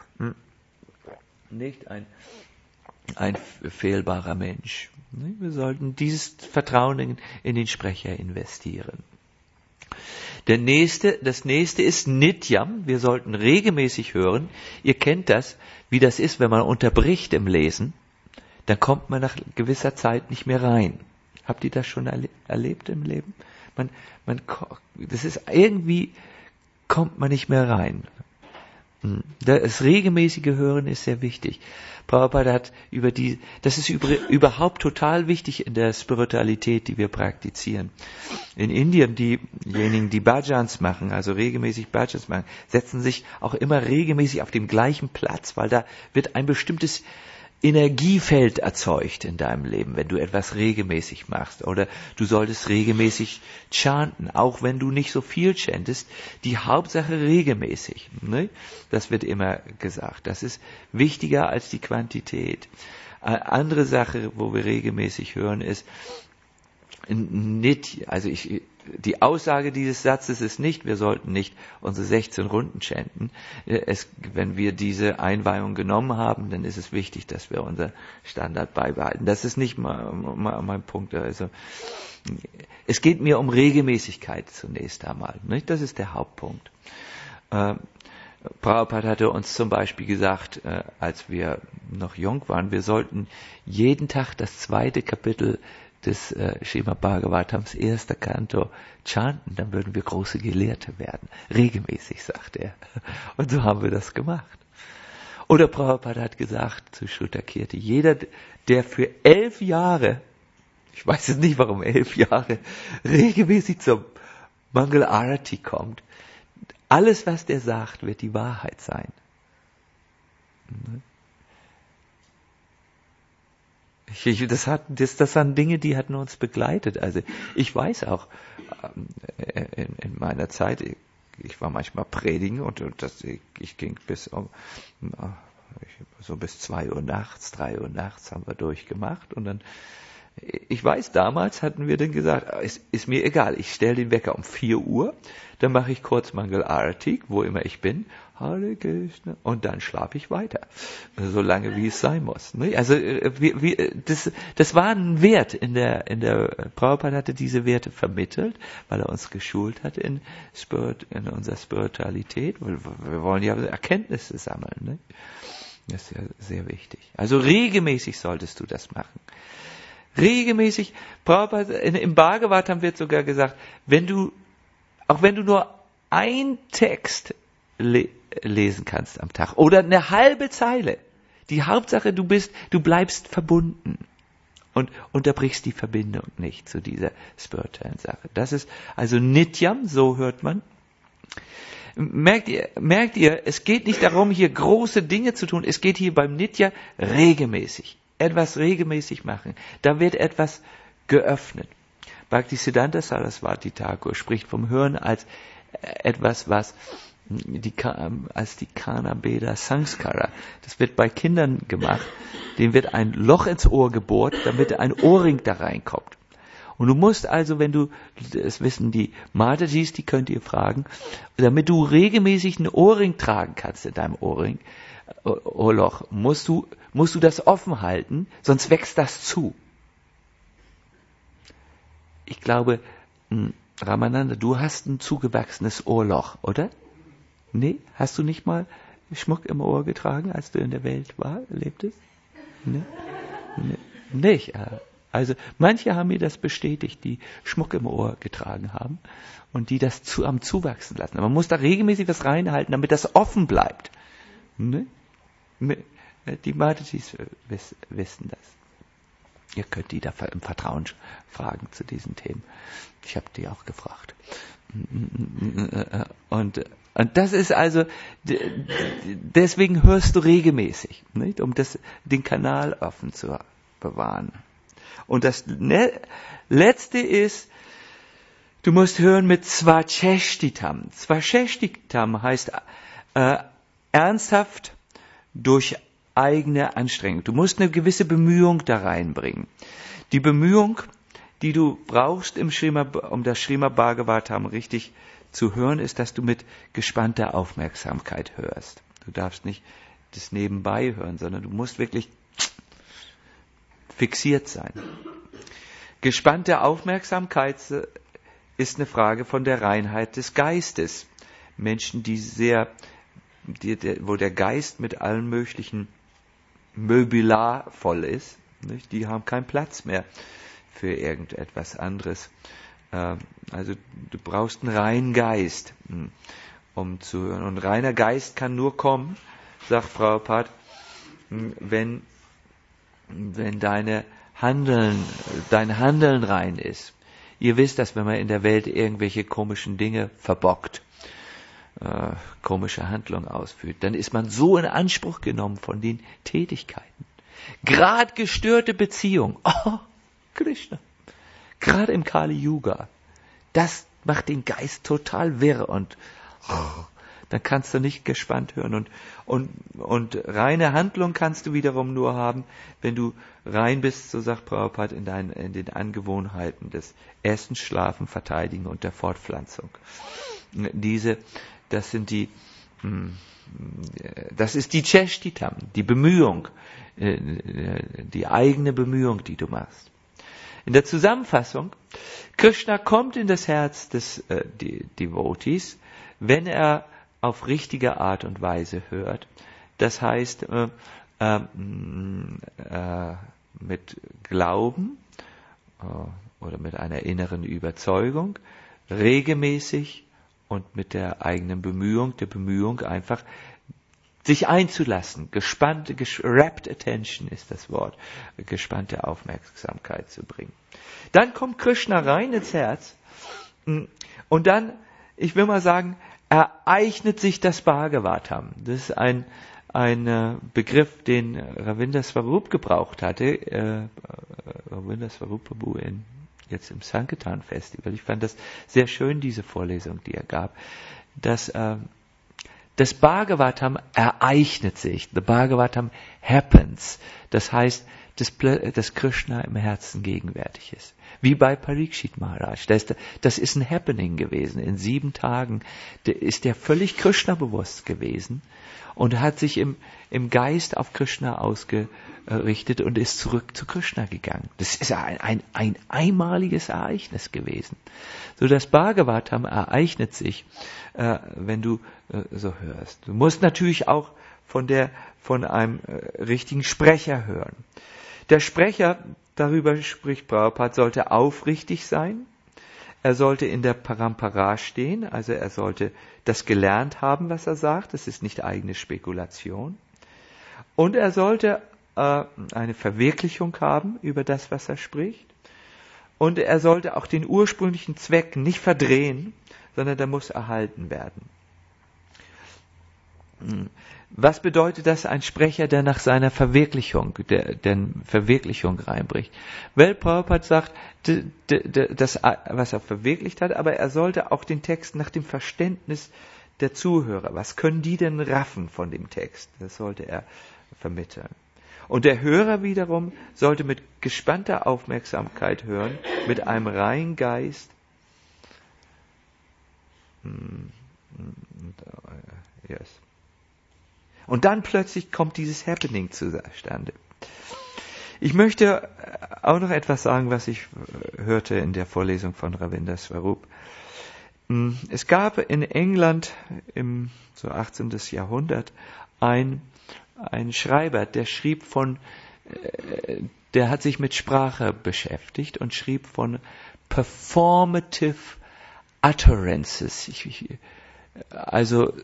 Speaker 1: Nicht ein fehlbarer Mensch. Wir sollten dieses Vertrauen in den Sprecher investieren. Das nächste ist Nityam. Wir sollten regelmäßig hören. Ihr kennt das, wie das ist, wenn man unterbricht im Lesen, dann kommt man nach gewisser Zeit nicht mehr rein. Habt ihr das schon erlebt im Leben? Das ist irgendwie, kommt man nicht mehr rein. Das regelmäßige Hören ist sehr wichtig. Prabhupada hat das ist überhaupt total wichtig in der Spiritualität, die wir praktizieren. In Indien, diejenigen, die Bhajans machen, also regelmäßig Bhajans machen, setzen sich auch immer regelmäßig auf dem gleichen Platz, weil da wird ein bestimmtes Energiefeld erzeugt in deinem Leben, wenn du etwas regelmäßig machst. Oder du solltest regelmäßig chanten, auch wenn du nicht so viel chantest. Die Hauptsache regelmäßig. Ne? Das wird immer gesagt. Das ist wichtiger als die Quantität. Eine andere Sache, wo wir regelmäßig hören, ist die Aussage dieses Satzes ist nicht, wir sollten nicht unsere 16 Runden chanten. Wenn wir diese Einweihung genommen haben, dann ist es wichtig, dass wir unser Standard beibehalten. Das ist nicht mein Punkt. Also, es geht mir um Regelmäßigkeit zunächst einmal. Nicht? Das ist der Hauptpunkt. Prabhupada hatte uns zum Beispiel gesagt, als wir noch jung waren, wir sollten jeden Tag das 2. Kapitel des Srimad Bhagavatams 1. Kanto chanten, dann würden wir große Gelehrte werden. Regelmäßig, sagt er. Und so haben wir das gemacht. Oder Prabhupada hat gesagt zu Shrutakirti, jeder, der für 11 Jahre, ich weiß jetzt nicht warum 11 Jahre, regelmäßig zum Mangal Arati kommt, alles, was der sagt, wird die Wahrheit sein. Das waren Dinge, die hatten uns begleitet. Also ich weiß auch, in meiner Zeit, ich war manchmal predigen und ich ging bis 2 Uhr nachts, 3 Uhr nachts haben wir durchgemacht und dann, ich weiß, damals hatten wir dann gesagt, ist mir egal, ich stelle den Wecker um 4 Uhr, dann mache ich kurz Mangal Arati, wo immer ich bin, Hare Krishna, und dann schlafe ich weiter, so lange wie es sein muss. Also das war ein Wert in der Prabhupada hatte diese Werte vermittelt, weil er uns geschult hat in unserer Spiritualität. Wir wollen ja Erkenntnisse sammeln. Ne? Das ist ja sehr wichtig. Also regelmäßig solltest du das machen. Regelmäßig, im Bhagavatam wird sogar gesagt, auch wenn du nur einen Text lesen kannst am Tag oder eine halbe Zeile, die Hauptsache du bleibst verbunden und unterbrichst die Verbindung nicht zu dieser spirituellen Sache. Das ist also Nityam, so hört man. Merkt ihr, es geht nicht darum, hier große Dinge zu tun, es geht hier beim Nitya regelmäßig. Etwas regelmäßig machen. Da wird etwas geöffnet. Bhaktisiddhanta Saraswati Thakur spricht vom Hören als etwas, was als die Kana Beda Sanskara. Das wird bei Kindern gemacht. Denen wird ein Loch ins Ohr gebohrt, damit ein Ohrring da reinkommt. Und du musst also, wenn du, das wissen die Matajis, die könnt ihr fragen, damit du regelmäßig einen Ohrring tragen kannst in deinem Ohrloch, musst du das offen halten, sonst wächst das zu. Ich glaube, Ramananda, du hast ein zugewachsenes Ohrloch, oder? Nee? Hast du nicht mal Schmuck im Ohr getragen, als du in der Welt lebtest? Nee? Nicht. Also manche haben mir das bestätigt, die Schmuck im Ohr getragen haben und die das am Zuwachsen lassen. Aber man muss da regelmäßig was reinhalten, damit das offen bleibt. Ne? Die Matajis wissen das. Ihr könnt die da im Vertrauen fragen zu diesen Themen. Ich habe die auch gefragt. Und das ist also, deswegen hörst du regelmäßig, nicht? Um den Kanal offen zu bewahren. Und das Letzte ist, du musst hören mit Svacheshtitam. Svacheshtitam heißt ernsthaft durch eigene Anstrengung. Du musst eine gewisse Bemühung da reinbringen. Die Bemühung, die du brauchst um das Srimad Bhagavatam richtig zu hören, ist, dass du mit gespannter Aufmerksamkeit hörst. Du darfst nicht das nebenbei hören, sondern du musst wirklich fixiert sein. Gespannte Aufmerksamkeit ist eine Frage von der Reinheit des Geistes. Menschen, wo der Geist mit allen möglichen Möbilar voll ist, nicht? Die haben keinen Platz mehr für irgendetwas anderes. Also du brauchst einen reinen Geist, um zu hören. Und reiner Geist kann nur kommen, sagt Prabhupada, wenn dein Handeln rein ist. Ihr wisst, dass wenn man in der Welt irgendwelche komischen Dinge verbockt, komische Handlungen ausführt, dann ist man so in Anspruch genommen von den Tätigkeiten. Gerade gestörte Beziehung, Krishna, gerade im Kali Yuga, das macht den Geist total wirr und dann kannst du nicht gespannt hören. Und reine Handlung kannst du wiederum nur haben, wenn du rein bist, so sagt Prabhupada, in den Angewohnheiten des Essen, Schlafen, Verteidigen und der Fortpflanzung. Das ist die Cheshtitam, die Bemühung, die eigene Bemühung, die du machst. In der Zusammenfassung, Krishna kommt in das Herz des Devotees, wenn er auf richtige Art und Weise hört. Das heißt, mit Glauben oder mit einer inneren Überzeugung, regelmäßig und mit der eigenen Bemühung, einfach sich einzulassen, rapt attention ist das Wort, gespannte Aufmerksamkeit zu bringen. Dann kommt Krishna rein ins Herz und dann, ich will mal sagen, ereignet sich das Bhagavatam. Das ist ein Begriff, den Ravinder Swarup gebraucht hatte, Ravinder Swarup Prabhu jetzt im Sankirtan Festival. Ich fand das sehr schön, diese Vorlesung, die er gab. Das Bhagavatam ereignet sich. The Bhagavatam happens. Das heißt, dass Krishna im Herzen gegenwärtig ist. Wie bei Parikshit Maharaj. Das ist ein Happening gewesen. In 7 Tagen ist er völlig Krishna bewusst gewesen und hat sich im Geist auf Krishna ausgerichtet und ist zurück zu Krishna gegangen. Das ist ein einmaliges Ereignis gewesen. So das Bhagavatam ereignet sich, wenn du so hörst. Du musst natürlich auch von einem richtigen Sprecher hören. Der Sprecher, darüber spricht Prabhupada, sollte aufrichtig sein. Er sollte in der Parampara stehen, also er sollte das gelernt haben, was er sagt. Das ist nicht eigene Spekulation. Und er sollte eine Verwirklichung haben über das, was er spricht. Und er sollte auch den ursprünglichen Zweck nicht verdrehen, sondern der muss erhalten werden. Was bedeutet das, ein Sprecher, der nach seiner Verwirklichung, der Verwirklichung reinbricht? Weil Prabhupada sagt, das, was er verwirklicht hat, aber er sollte auch den Text nach dem Verständnis der Zuhörer, was können die denn raffen von dem Text? Das sollte er vermitteln. Und der Hörer wiederum sollte mit gespannter Aufmerksamkeit hören, mit einem reinen Geist. Yes. Und dann plötzlich kommt dieses Happening zustande. Ich möchte auch noch etwas sagen, was ich hörte in der Vorlesung von Ravinder Swarup. Es gab in England im so 18. Jahrhundert einen Schreiber, der schrieb der hat sich mit Sprache beschäftigt und schrieb von performative utterances, also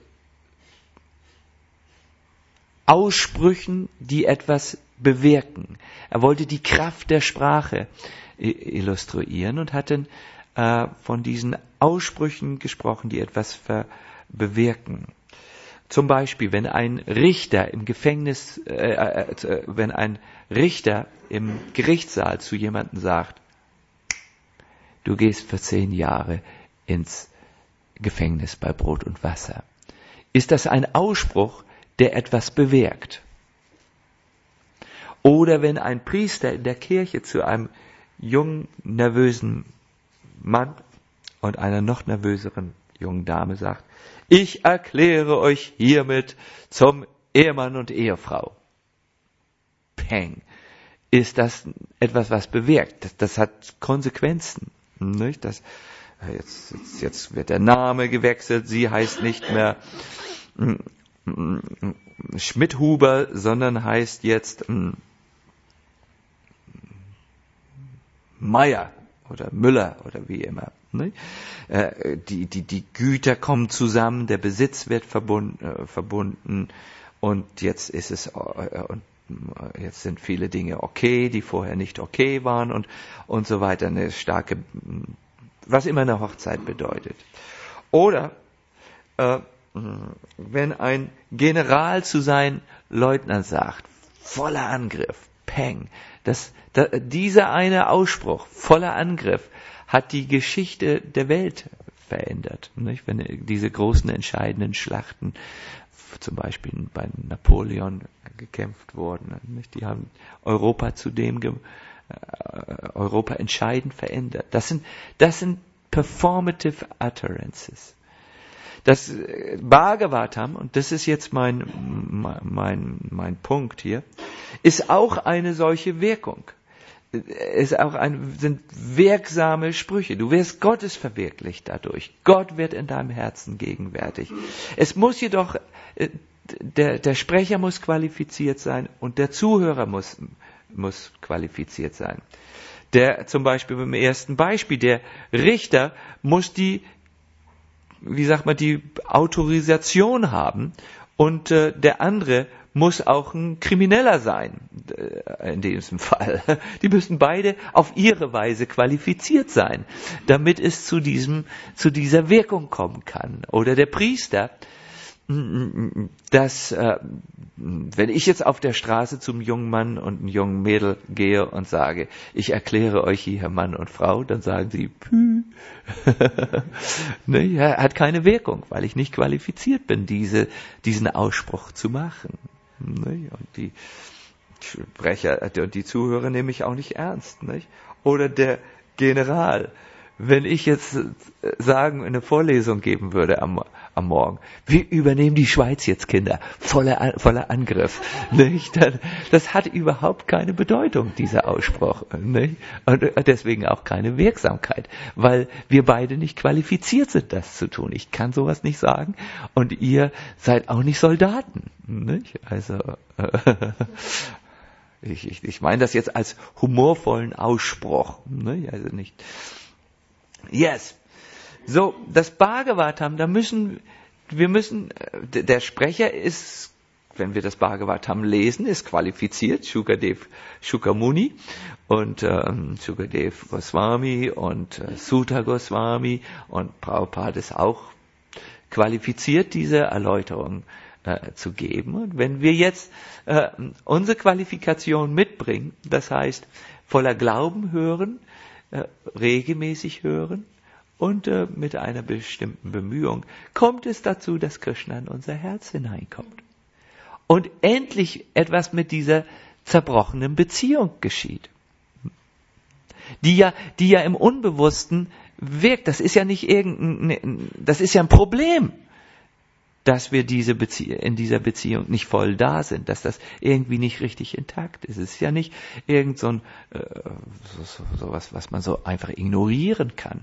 Speaker 1: Aussprüchen, die etwas bewirken. Er wollte die Kraft der Sprache illustrieren und hat dann von diesen Aussprüchen gesprochen, die etwas bewirken. Zum Beispiel, wenn ein Richter im Gefängnis, wenn ein Richter im Gerichtssaal zu jemandem sagt, du gehst für 10 Jahre ins Gefängnis bei Brot und Wasser, ist das ein Ausspruch, der etwas bewirkt. Oder wenn ein Priester in der Kirche zu einem jungen, nervösen Mann und einer noch nervöseren jungen Dame sagt, ich erkläre euch hiermit zum Ehemann und Ehefrau. Peng. Ist das etwas, was bewirkt? Das hat Konsequenzen. Nicht? Jetzt wird der Name gewechselt, sie heißt nicht mehr Schmidhuber, sondern heißt jetzt Meier oder Müller oder wie immer. Ne? Die Güter kommen zusammen, der Besitz wird verbunden und jetzt ist es jetzt sind viele Dinge okay, die vorher nicht okay waren und so weiter. Eine starke, was immer eine Hochzeit bedeutet. Oder wenn ein General zu seinen Leutnant sagt, voller Angriff, Peng, dieser eine Ausspruch, voller Angriff, hat die Geschichte der Welt verändert. Nicht? Wenn diese großen entscheidenden Schlachten, zum Beispiel bei Napoleon, gekämpft wurden, nicht? Die haben Europa Europa entscheidend verändert. Das sind performative utterances. Das Bhagavatam, und das ist jetzt mein Punkt hier, ist auch eine solche Wirkung. Sind wirksame Sprüche. Du wirst Gottes verwirklicht dadurch. Gott wird in deinem Herzen gegenwärtig. Es muss jedoch, der Sprecher muss qualifiziert sein und der Zuhörer muss qualifiziert sein. Zum Beispiel beim ersten Beispiel, der Richter muss die Autorisation haben und der andere muss auch ein Krimineller sein, in diesem Fall. Die müssen beide auf ihre Weise qualifiziert sein, damit es zu dieser Wirkung kommen kann. Oder der Priester, wenn ich jetzt auf der Straße zum jungen Mann und einem jungen Mädel gehe und sage, ich erkläre euch hier Mann und Frau, dann sagen sie, Pü. Ne, hat keine Wirkung, weil ich nicht qualifiziert bin, diesen Ausspruch zu machen. Ne, und die Sprecher und die Zuhörer nehme ich auch nicht ernst. Nicht? Oder der General, wenn ich jetzt eine Vorlesung geben würde am Morgen, wir übernehmen die Schweiz jetzt, Kinder, voller Angriff, nicht? Das hat überhaupt keine Bedeutung, dieser Ausspruch, nicht? Und deswegen auch keine Wirksamkeit, weil wir beide nicht qualifiziert sind, das zu tun. Ich kann sowas nicht sagen und ihr seid auch nicht Soldaten, nicht? Also ich meine das jetzt als humorvollen Ausspruch, nicht? Also nicht. Yes. So, das Bhagavatam, der Sprecher ist, wenn wir das Bhagavatam lesen, ist qualifiziert, Shuka Muni und Shukadev Goswami und Sutta Goswami und Prabhupada ist auch qualifiziert, diese Erläuterung zu geben. Und wenn wir jetzt unsere Qualifikation mitbringen, das heißt voller Glauben hören, regelmäßig hören und mit einer bestimmten Bemühung, kommt es dazu, dass Krishna in unser Herz hineinkommt. Und endlich etwas mit dieser zerbrochenen Beziehung geschieht. Die ja im Unbewussten wirkt. Das ist ja nicht das ist ja ein Problem, dass wir in dieser Beziehung nicht voll da sind, dass das irgendwie nicht richtig intakt ist. Es ist ja nicht irgend so sowas, was man so einfach ignorieren kann.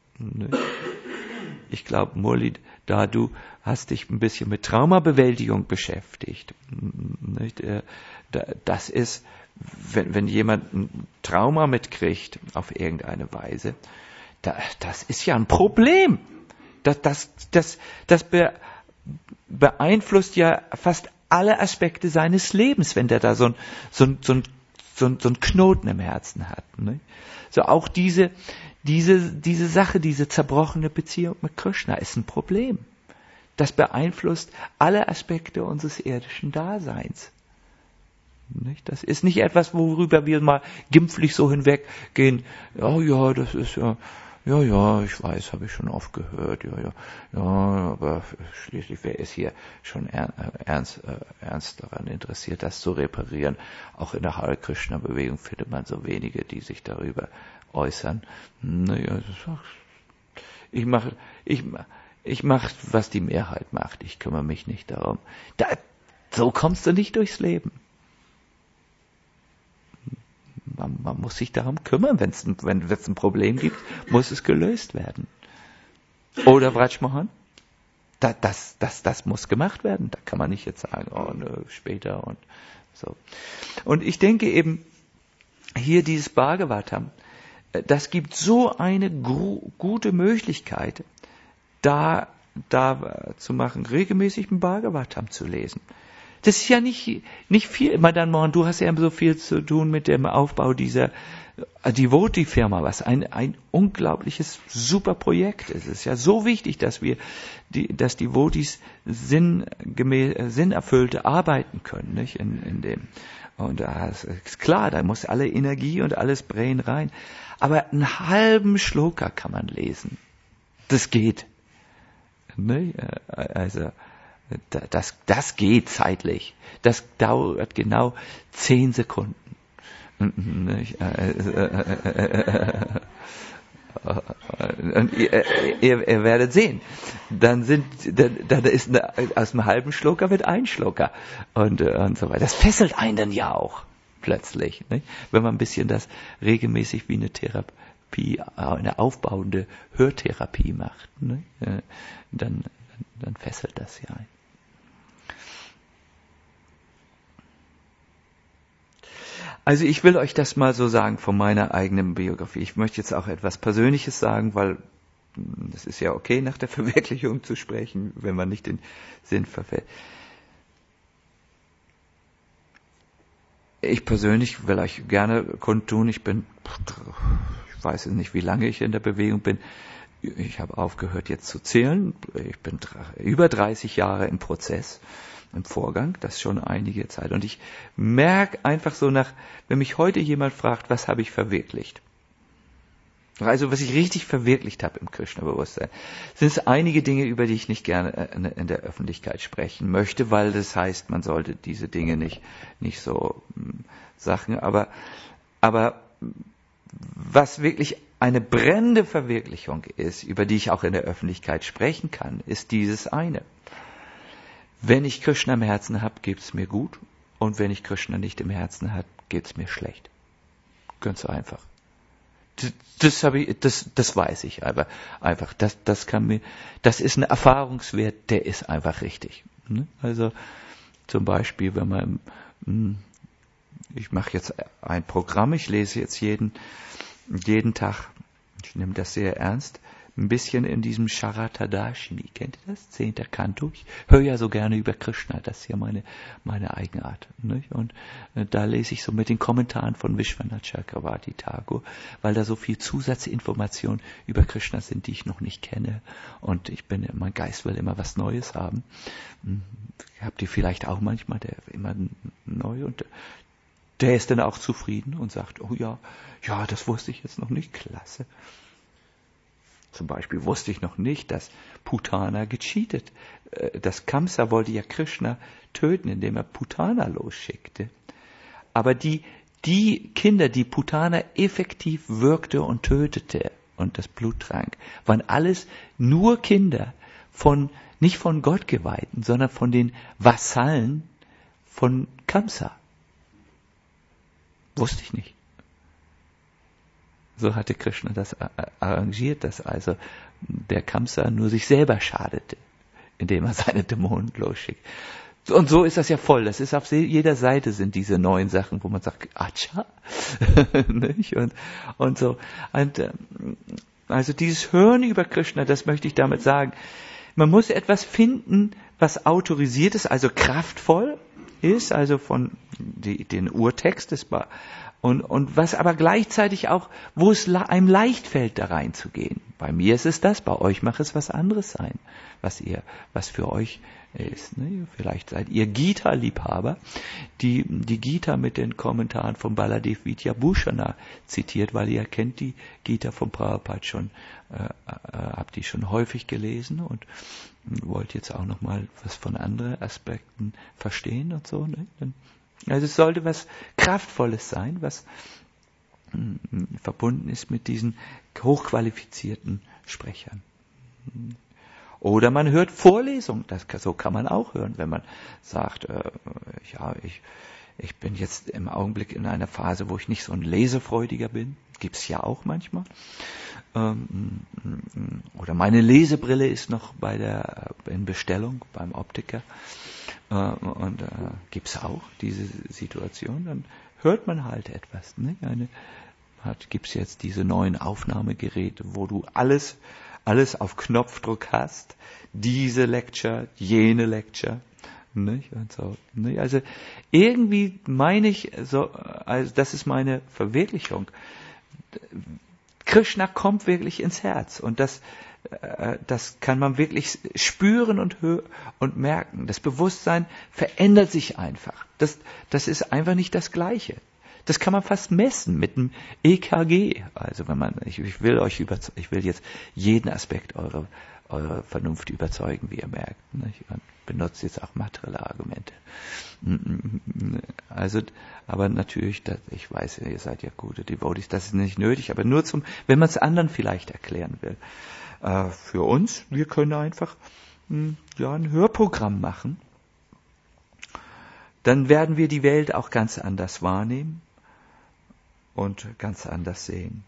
Speaker 1: Ich glaube, Murli, du hast dich ein bisschen mit Traumabewältigung beschäftigt. Das ist, wenn jemand ein Trauma mitkriegt auf irgendeine Weise, das ist ja ein Problem. Das beeinflusst ja fast alle Aspekte seines Lebens, wenn der da so ein Knoten im Herzen hat. Ne? So auch diese Sache, diese zerbrochene Beziehung mit Krishna ist ein Problem. Das beeinflusst alle Aspekte unseres irdischen Daseins. Nicht? Das ist nicht etwas, worüber wir mal gimpflich so hinweggehen. Ja, das ist ja, ich weiß, habe ich schon oft gehört. Ja, aber schließlich, wer ist hier schon ernst daran interessiert, das zu reparieren? Auch in der Hare Krishna Bewegung findet man so wenige, die sich darüber äußern. Naja, ich mach, was die Mehrheit macht. Ich kümmere mich nicht darum. So kommst du nicht durchs Leben. Man muss sich darum kümmern, wenn es ein Problem gibt, muss es gelöst werden. Oder Vraj Mohan? Das muss gemacht werden. Da kann man nicht jetzt sagen, später und so. Und ich denke eben, hier dieses Bhagavatam, das gibt so eine gute Möglichkeit, da zu machen, regelmäßig einen Bhagavatam zu lesen. Das ist ja nicht viel. Madan Mohan, du hast ja so viel zu tun mit dem Aufbau dieser Devotee-Firma, was ein unglaubliches, super Projekt ist. Es ist ja so wichtig, dass Devotees sinnerfüllte arbeiten können, nicht? In dem. Und da ist klar, da muss alle Energie und alles Brain rein. Aber einen halben Shloka kann man lesen. Das geht. Ne? Also, das geht zeitlich. Das dauert genau 10 Sekunden. Und ihr werdet sehen, dann ist aus einem halben Schlucker wird ein Schlucker und so weiter. Das fesselt einen dann ja auch plötzlich, nicht? Wenn man ein bisschen das regelmäßig wie eine Therapie, eine aufbauende Hörtherapie macht, nicht? Dann fesselt das ja ein. Also ich will euch das mal so sagen von meiner eigenen Biografie. Ich möchte jetzt auch etwas Persönliches sagen, weil es ist ja okay, nach der Verwirklichung zu sprechen, wenn man nicht den Sinn verfällt. Ich persönlich will euch gerne kundtun, ich weiß nicht, wie lange ich in der Bewegung bin. Ich habe aufgehört jetzt zu zählen. Ich bin über 30 Jahre im Prozess, im Vorgang, das ist schon einige Zeit. Und ich merke einfach so wenn mich heute jemand fragt, was habe ich verwirklicht? Also was ich richtig verwirklicht habe im Krishna-Bewusstsein, sind es einige Dinge, über die ich nicht gerne in der Öffentlichkeit sprechen möchte, weil das heißt, man sollte diese Dinge nicht so sagen. Aber was wirklich eine brennende Verwirklichung ist, über die ich auch in der Öffentlichkeit sprechen kann, ist dieses eine. Wenn ich Krishna im Herzen habe, geht es mir gut. Und wenn ich Krishna nicht im Herzen habe, geht es mir schlecht. Ganz einfach. Das weiß ich aber einfach. Das ist ein Erfahrungswert, der ist einfach richtig. Also zum Beispiel, wenn ich mache jetzt ein Programm, ich lese jetzt jeden Tag, ich nehme das sehr ernst, ein bisschen in diesem Sharatadashini. Kennt ihr das? 10. Kanto. Ich höre ja so gerne über Krishna. Das ist ja meine Eigenart. Nicht? Und da lese ich so mit den Kommentaren von Vishwanath Chakravarti Thakur, weil da so viel Zusatzinformationen über Krishna sind, die ich noch nicht kenne. Und mein Geist will immer was Neues haben. Habt ihr vielleicht auch manchmal, der immer neu, und der ist dann auch zufrieden und sagt, oh ja, das wusste ich jetzt noch nicht, klasse. Zum Beispiel wusste ich noch nicht, dass Putana gecheatet. Das Kamsa wollte ja Krishna töten, indem er Putana losschickte. Aber die Kinder, die Putana effektiv wirkte und tötete und das Blut trank, waren alles nur Kinder nicht von Gott geweihten, sondern von den Vasallen von Kamsa. Wusste ich nicht. So hatte Krishna das arrangiert, dass also der Kamsa nur sich selber schadete, indem er seine Dämonen losschickt. Und so ist das ja voll. Das ist auf jeder Seite sind diese neuen Sachen, wo man sagt, Acha, nicht? Und so. Und, also dieses Hören über Krishna, das möchte ich damit sagen. Man muss etwas finden, was autorisiert ist, also kraftvoll ist, also von den Urtext des und was aber gleichzeitig auch, wo es einem leicht fällt, da reinzugehen. Bei mir ist es das, bei euch mag es was anderes sein, was für euch ist. Ne? Vielleicht seid ihr Gita-Liebhaber, die Gita mit den Kommentaren von Baladev Vidyabhushana zitiert, weil ihr kennt die Gita von Prabhupada schon, habt die schon häufig gelesen und wollt jetzt auch nochmal was von anderen Aspekten verstehen und so. Ne? Also es sollte was Kraftvolles sein, was verbunden ist mit diesen hochqualifizierten Sprechern. Oder man hört Vorlesungen, so kann man auch hören, wenn man sagt, ich bin jetzt im Augenblick in einer Phase, wo ich nicht so ein Lesefreudiger bin. Gibt's ja auch manchmal. Oder meine Lesebrille ist noch in Bestellung beim Optiker. Und gibt's auch diese Situation, dann hört man halt etwas. Ne? Gibt's jetzt diese neuen Aufnahmegeräte, wo du alles auf Knopfdruck hast, diese Lecture, jene Lecture, nicht? Und so. Nicht? Also irgendwie meine ich, also das ist meine Verwirklichung. Krishna kommt wirklich ins Herz und das kann man wirklich spüren und merken. Das Bewusstsein verändert sich einfach. Das ist einfach nicht das Gleiche. Das kann man fast messen mit einem EKG. Also ich will jetzt jeden Aspekt eurer Vernunft überzeugen, wie ihr merkt. Nicht? Man benutzt jetzt auch materielle Argumente. Also, aber natürlich, ich weiß, ihr seid ja gute Devotees, das ist nicht nötig, aber nur wenn man es anderen vielleicht erklären will. Für uns, wir können einfach ein Hörprogramm machen. Dann werden wir die Welt auch ganz anders wahrnehmen und ganz anders sehen.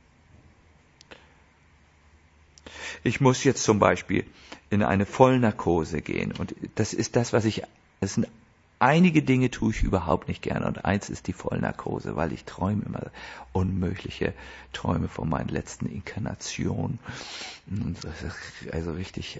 Speaker 1: Ich muss jetzt zum Beispiel in eine Vollnarkose gehen und das sind einige Dinge tue ich überhaupt nicht gerne und eins ist die Vollnarkose, weil ich träume immer unmögliche Träume von meinen letzten Inkarnationen. Also richtig.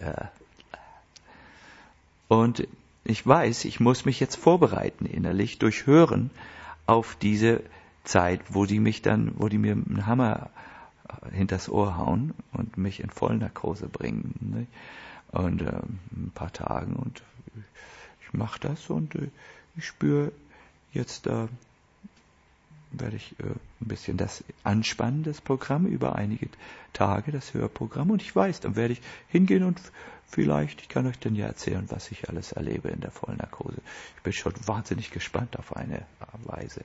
Speaker 1: Und ich weiß, ich muss mich jetzt vorbereiten innerlich durch Hören auf diese Zeit, wo die mir einen Hammer hinters Ohr hauen und mich in Vollnarkose bringen. Ne? Und ein paar Tagen und ich mache das und ich spüre jetzt, werde ich ein bisschen das anspannen, das Programm über einige Tage, das Hörprogramm und ich weiß, dann werde ich hingehen und vielleicht, ich kann euch dann ja erzählen, was ich alles erlebe in der Vollnarkose. Ich bin schon wahnsinnig gespannt auf eine Weise.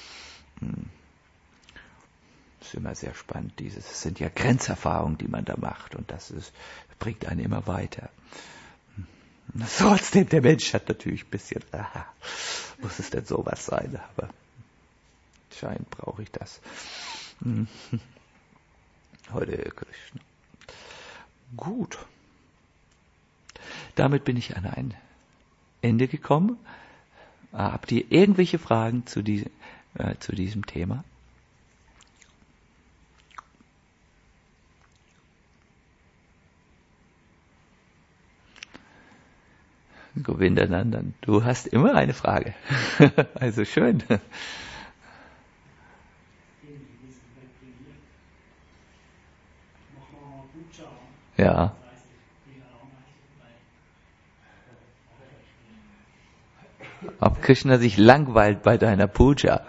Speaker 1: Das ist immer sehr spannend, das sind ja Grenzerfahrungen, die man da macht und das bringt einen immer weiter. Trotzdem, der Mensch hat natürlich ein bisschen, muss es denn sowas sein, aber anscheinend brauche ich das. Hare Krishna. Gut. Damit bin ich an ein Ende gekommen. Habt ihr irgendwelche Fragen zu diesem Thema? Govindanandan, du hast immer eine Frage. Also schön. Ja. Ob Krishna sich langweilt bei deiner Puja.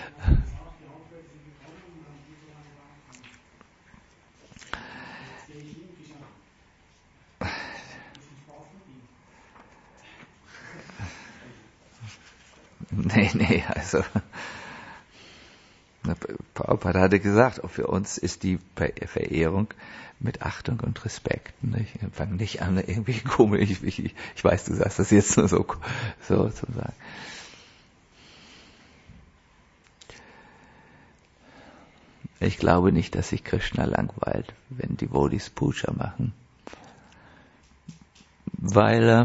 Speaker 1: Nee, also Prabhupada hatte gesagt, auch für uns ist die Verehrung mit Achtung und Respekt. Nicht? Fang nicht an, irgendwie komisch. Ich weiß, du sagst das jetzt nur so zu sagen. Ich glaube nicht, dass sich Krishna langweilt, wenn die Devotees Puja machen. Weil,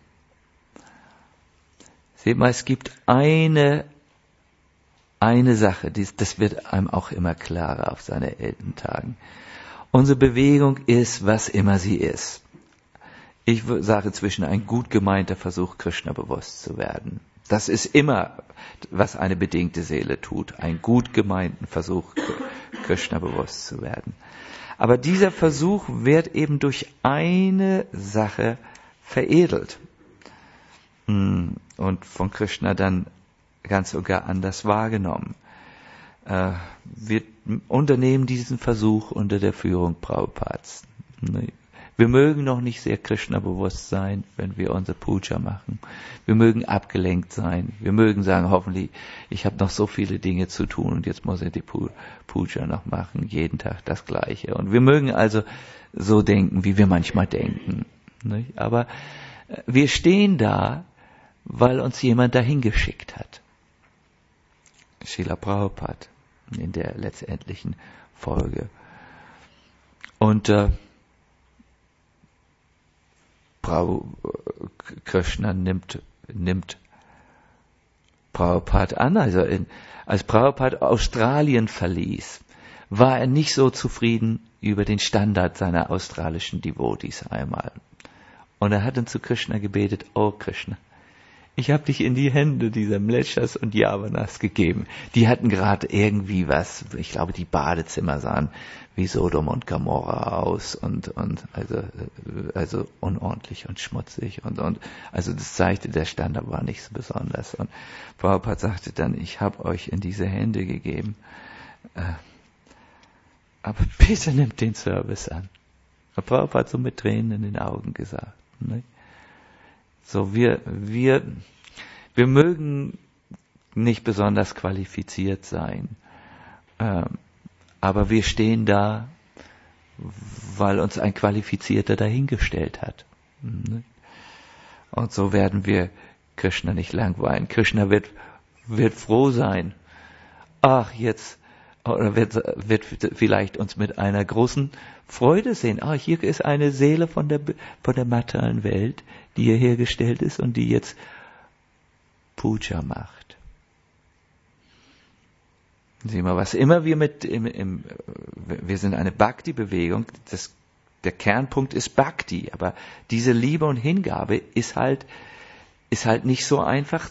Speaker 1: seht mal, es gibt eine Sache, das wird einem auch immer klarer auf seine Elterntagen. Unsere Bewegung ist, was immer sie ist. Ich sage zwischen ein gut gemeinter Versuch, Krishna bewusst zu werden. Das ist immer, was eine bedingte Seele tut. Ein gut gemeinten Versuch, Krishna bewusst zu werden. Aber dieser Versuch wird eben durch eine Sache veredelt. Und von Krishna dann ganz und gar anders wahrgenommen. Wir unternehmen diesen Versuch unter der Führung Prabhupads. Wir mögen noch nicht sehr Krishna-bewusst sein, wenn wir unsere Puja machen. Wir mögen abgelenkt sein. Wir mögen sagen, hoffentlich, ich habe noch so viele Dinge zu tun und jetzt muss ich die Puja noch machen, jeden Tag das Gleiche. Und wir mögen also so denken, wie wir manchmal denken. Aber wir stehen da, weil uns jemand dahin geschickt hat. Srila Prabhupada in der letztendlichen Folge. Und Krishna nimmt Prabhupada an. Also als Prabhupada Australien verließ, war er nicht so zufrieden über den Standard seiner australischen Devotees einmal. Und er hat dann zu Krishna gebetet, oh Krishna, ich habe dich in die Hände dieser Mlechas und Yavanas gegeben. Die hatten gerade irgendwie was, ich glaube, die Badezimmer sahen wie Sodom und Gomorra aus und also unordentlich und schmutzig und also das zeigte, der Standard war nicht so besonders. Und Prabhupada sagte dann, ich habe euch in diese Hände gegeben, aber bitte nimmt den Service an. Und Prabhupada hat so mit Tränen in den Augen gesagt. Nicht? So, wir mögen nicht besonders qualifiziert sein, aber wir stehen da, weil uns ein Qualifizierter dahingestellt hat. Und so werden wir Krishna nicht langweilen. Krishna wird froh sein. Ach, jetzt, oder wird vielleicht uns mit einer großen Freude sehen. Ah, hier ist eine Seele von der materiellen Welt, die hier hergestellt ist und die jetzt Puja macht. Sieh mal, was immer wir wir sind eine Bhakti-Bewegung, der Kernpunkt ist Bhakti, aber diese Liebe und Hingabe ist halt nicht so einfach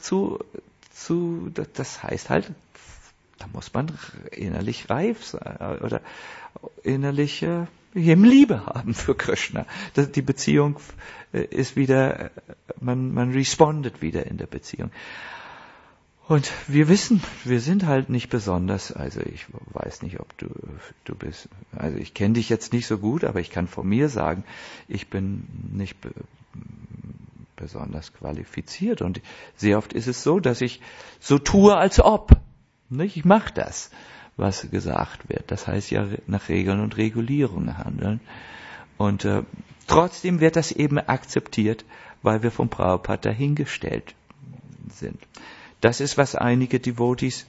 Speaker 1: das heißt halt, da muss man innerlich reif sein oder innerlich Liebe haben für Krishna. Die Beziehung ist wieder, man respondet wieder in der Beziehung. Und wir wissen, wir sind halt nicht besonders, also ich weiß nicht, ob du bist, also ich kenne dich jetzt nicht so gut, aber ich kann von mir sagen, ich bin nicht besonders qualifiziert und sehr oft ist es so, dass ich so tue, als ob. Nicht? Ich mache das, was gesagt wird. Das heißt ja nach Regeln und Regulierungen handeln. Und trotzdem wird das eben akzeptiert, weil wir vom Prabhupada dahingestellt sind. Das ist, was einige Devotees,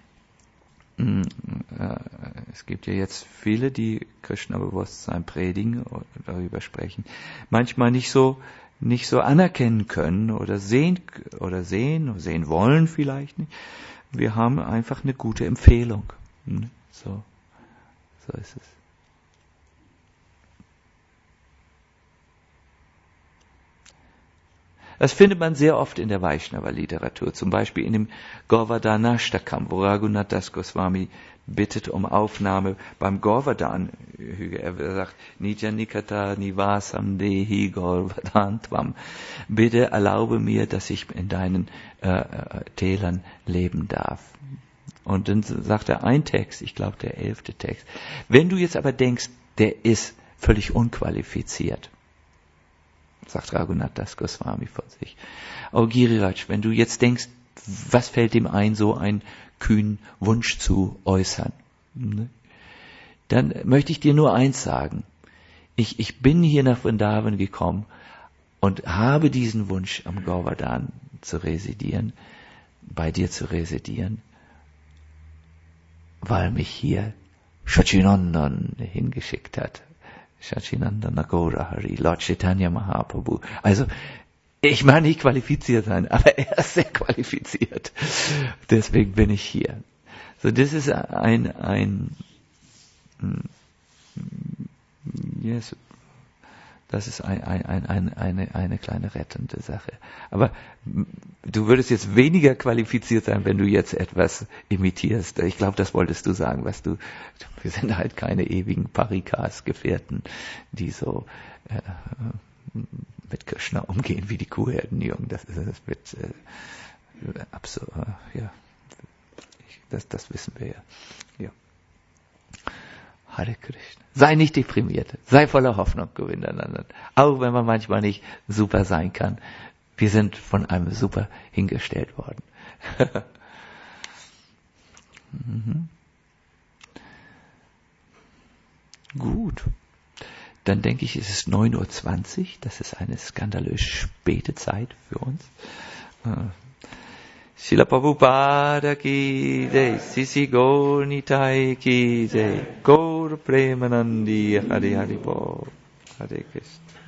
Speaker 1: es gibt ja jetzt viele, die Krishna-Bewusstsein predigen oder darüber sprechen, manchmal nicht so anerkennen können oder sehen wollen vielleicht nicht. Wir haben einfach eine gute Empfehlung. So ist es. Das findet man sehr oft in der Vaishnava-Literatur, zum Beispiel in dem Govardhanashtakam, wo Raghunath Das Goswami bittet um Aufnahme beim Govardhan-Hügel. Er sagt, Nija Nikata Nivasam Dehi Govardhantvam. Bitte erlaube mir, dass ich in deinen Tälern leben darf. Und dann sagt er ein Text, ich glaube der 11. Text. Wenn du jetzt aber denkst, der ist völlig unqualifiziert, sagt Raghunath Das Goswami von sich. Oh Giriraj, wenn du jetzt denkst, was fällt ihm ein, so einen kühnen Wunsch zu äußern? Dann möchte ich dir nur eins sagen. Ich bin hier nach Vrindavan gekommen und habe diesen Wunsch, am Govardhan zu residieren, bei dir zu residieren, weil mich hier Shachinandan hingeschickt hat. Shachinandana Gaura Hari, Lord Chaitanya Mahaprabhu. Also, ich mag nicht qualifiziert sein, aber er ist sehr qualifiziert. Deswegen bin ich hier. So, das ist das ist eine kleine rettende Sache. Aber du würdest jetzt weniger qualifiziert sein, wenn du jetzt etwas imitierst. Ich glaube, das wolltest du sagen, wir sind halt keine ewigen Parikas-Gefährten, die so mit Krishna umgehen wie die Kuhherdenjungen. Das wird absurd. Ja, das wissen wir ja. Hare Krishna. Sei nicht deprimiert. Sei voller Hoffnung, Govindananda. Auch wenn man manchmal nicht super sein kann. Wir sind von einem Super hingestellt worden. Gut. Dann denke ich, es ist 9:20 Uhr. Das ist eine skandalös späte Zeit für uns. Srila Prabhupada ki jai, Sisi Gaur Nitai ki jai, Gaur Premanandi Hari Hari Bol, Hare Krishna.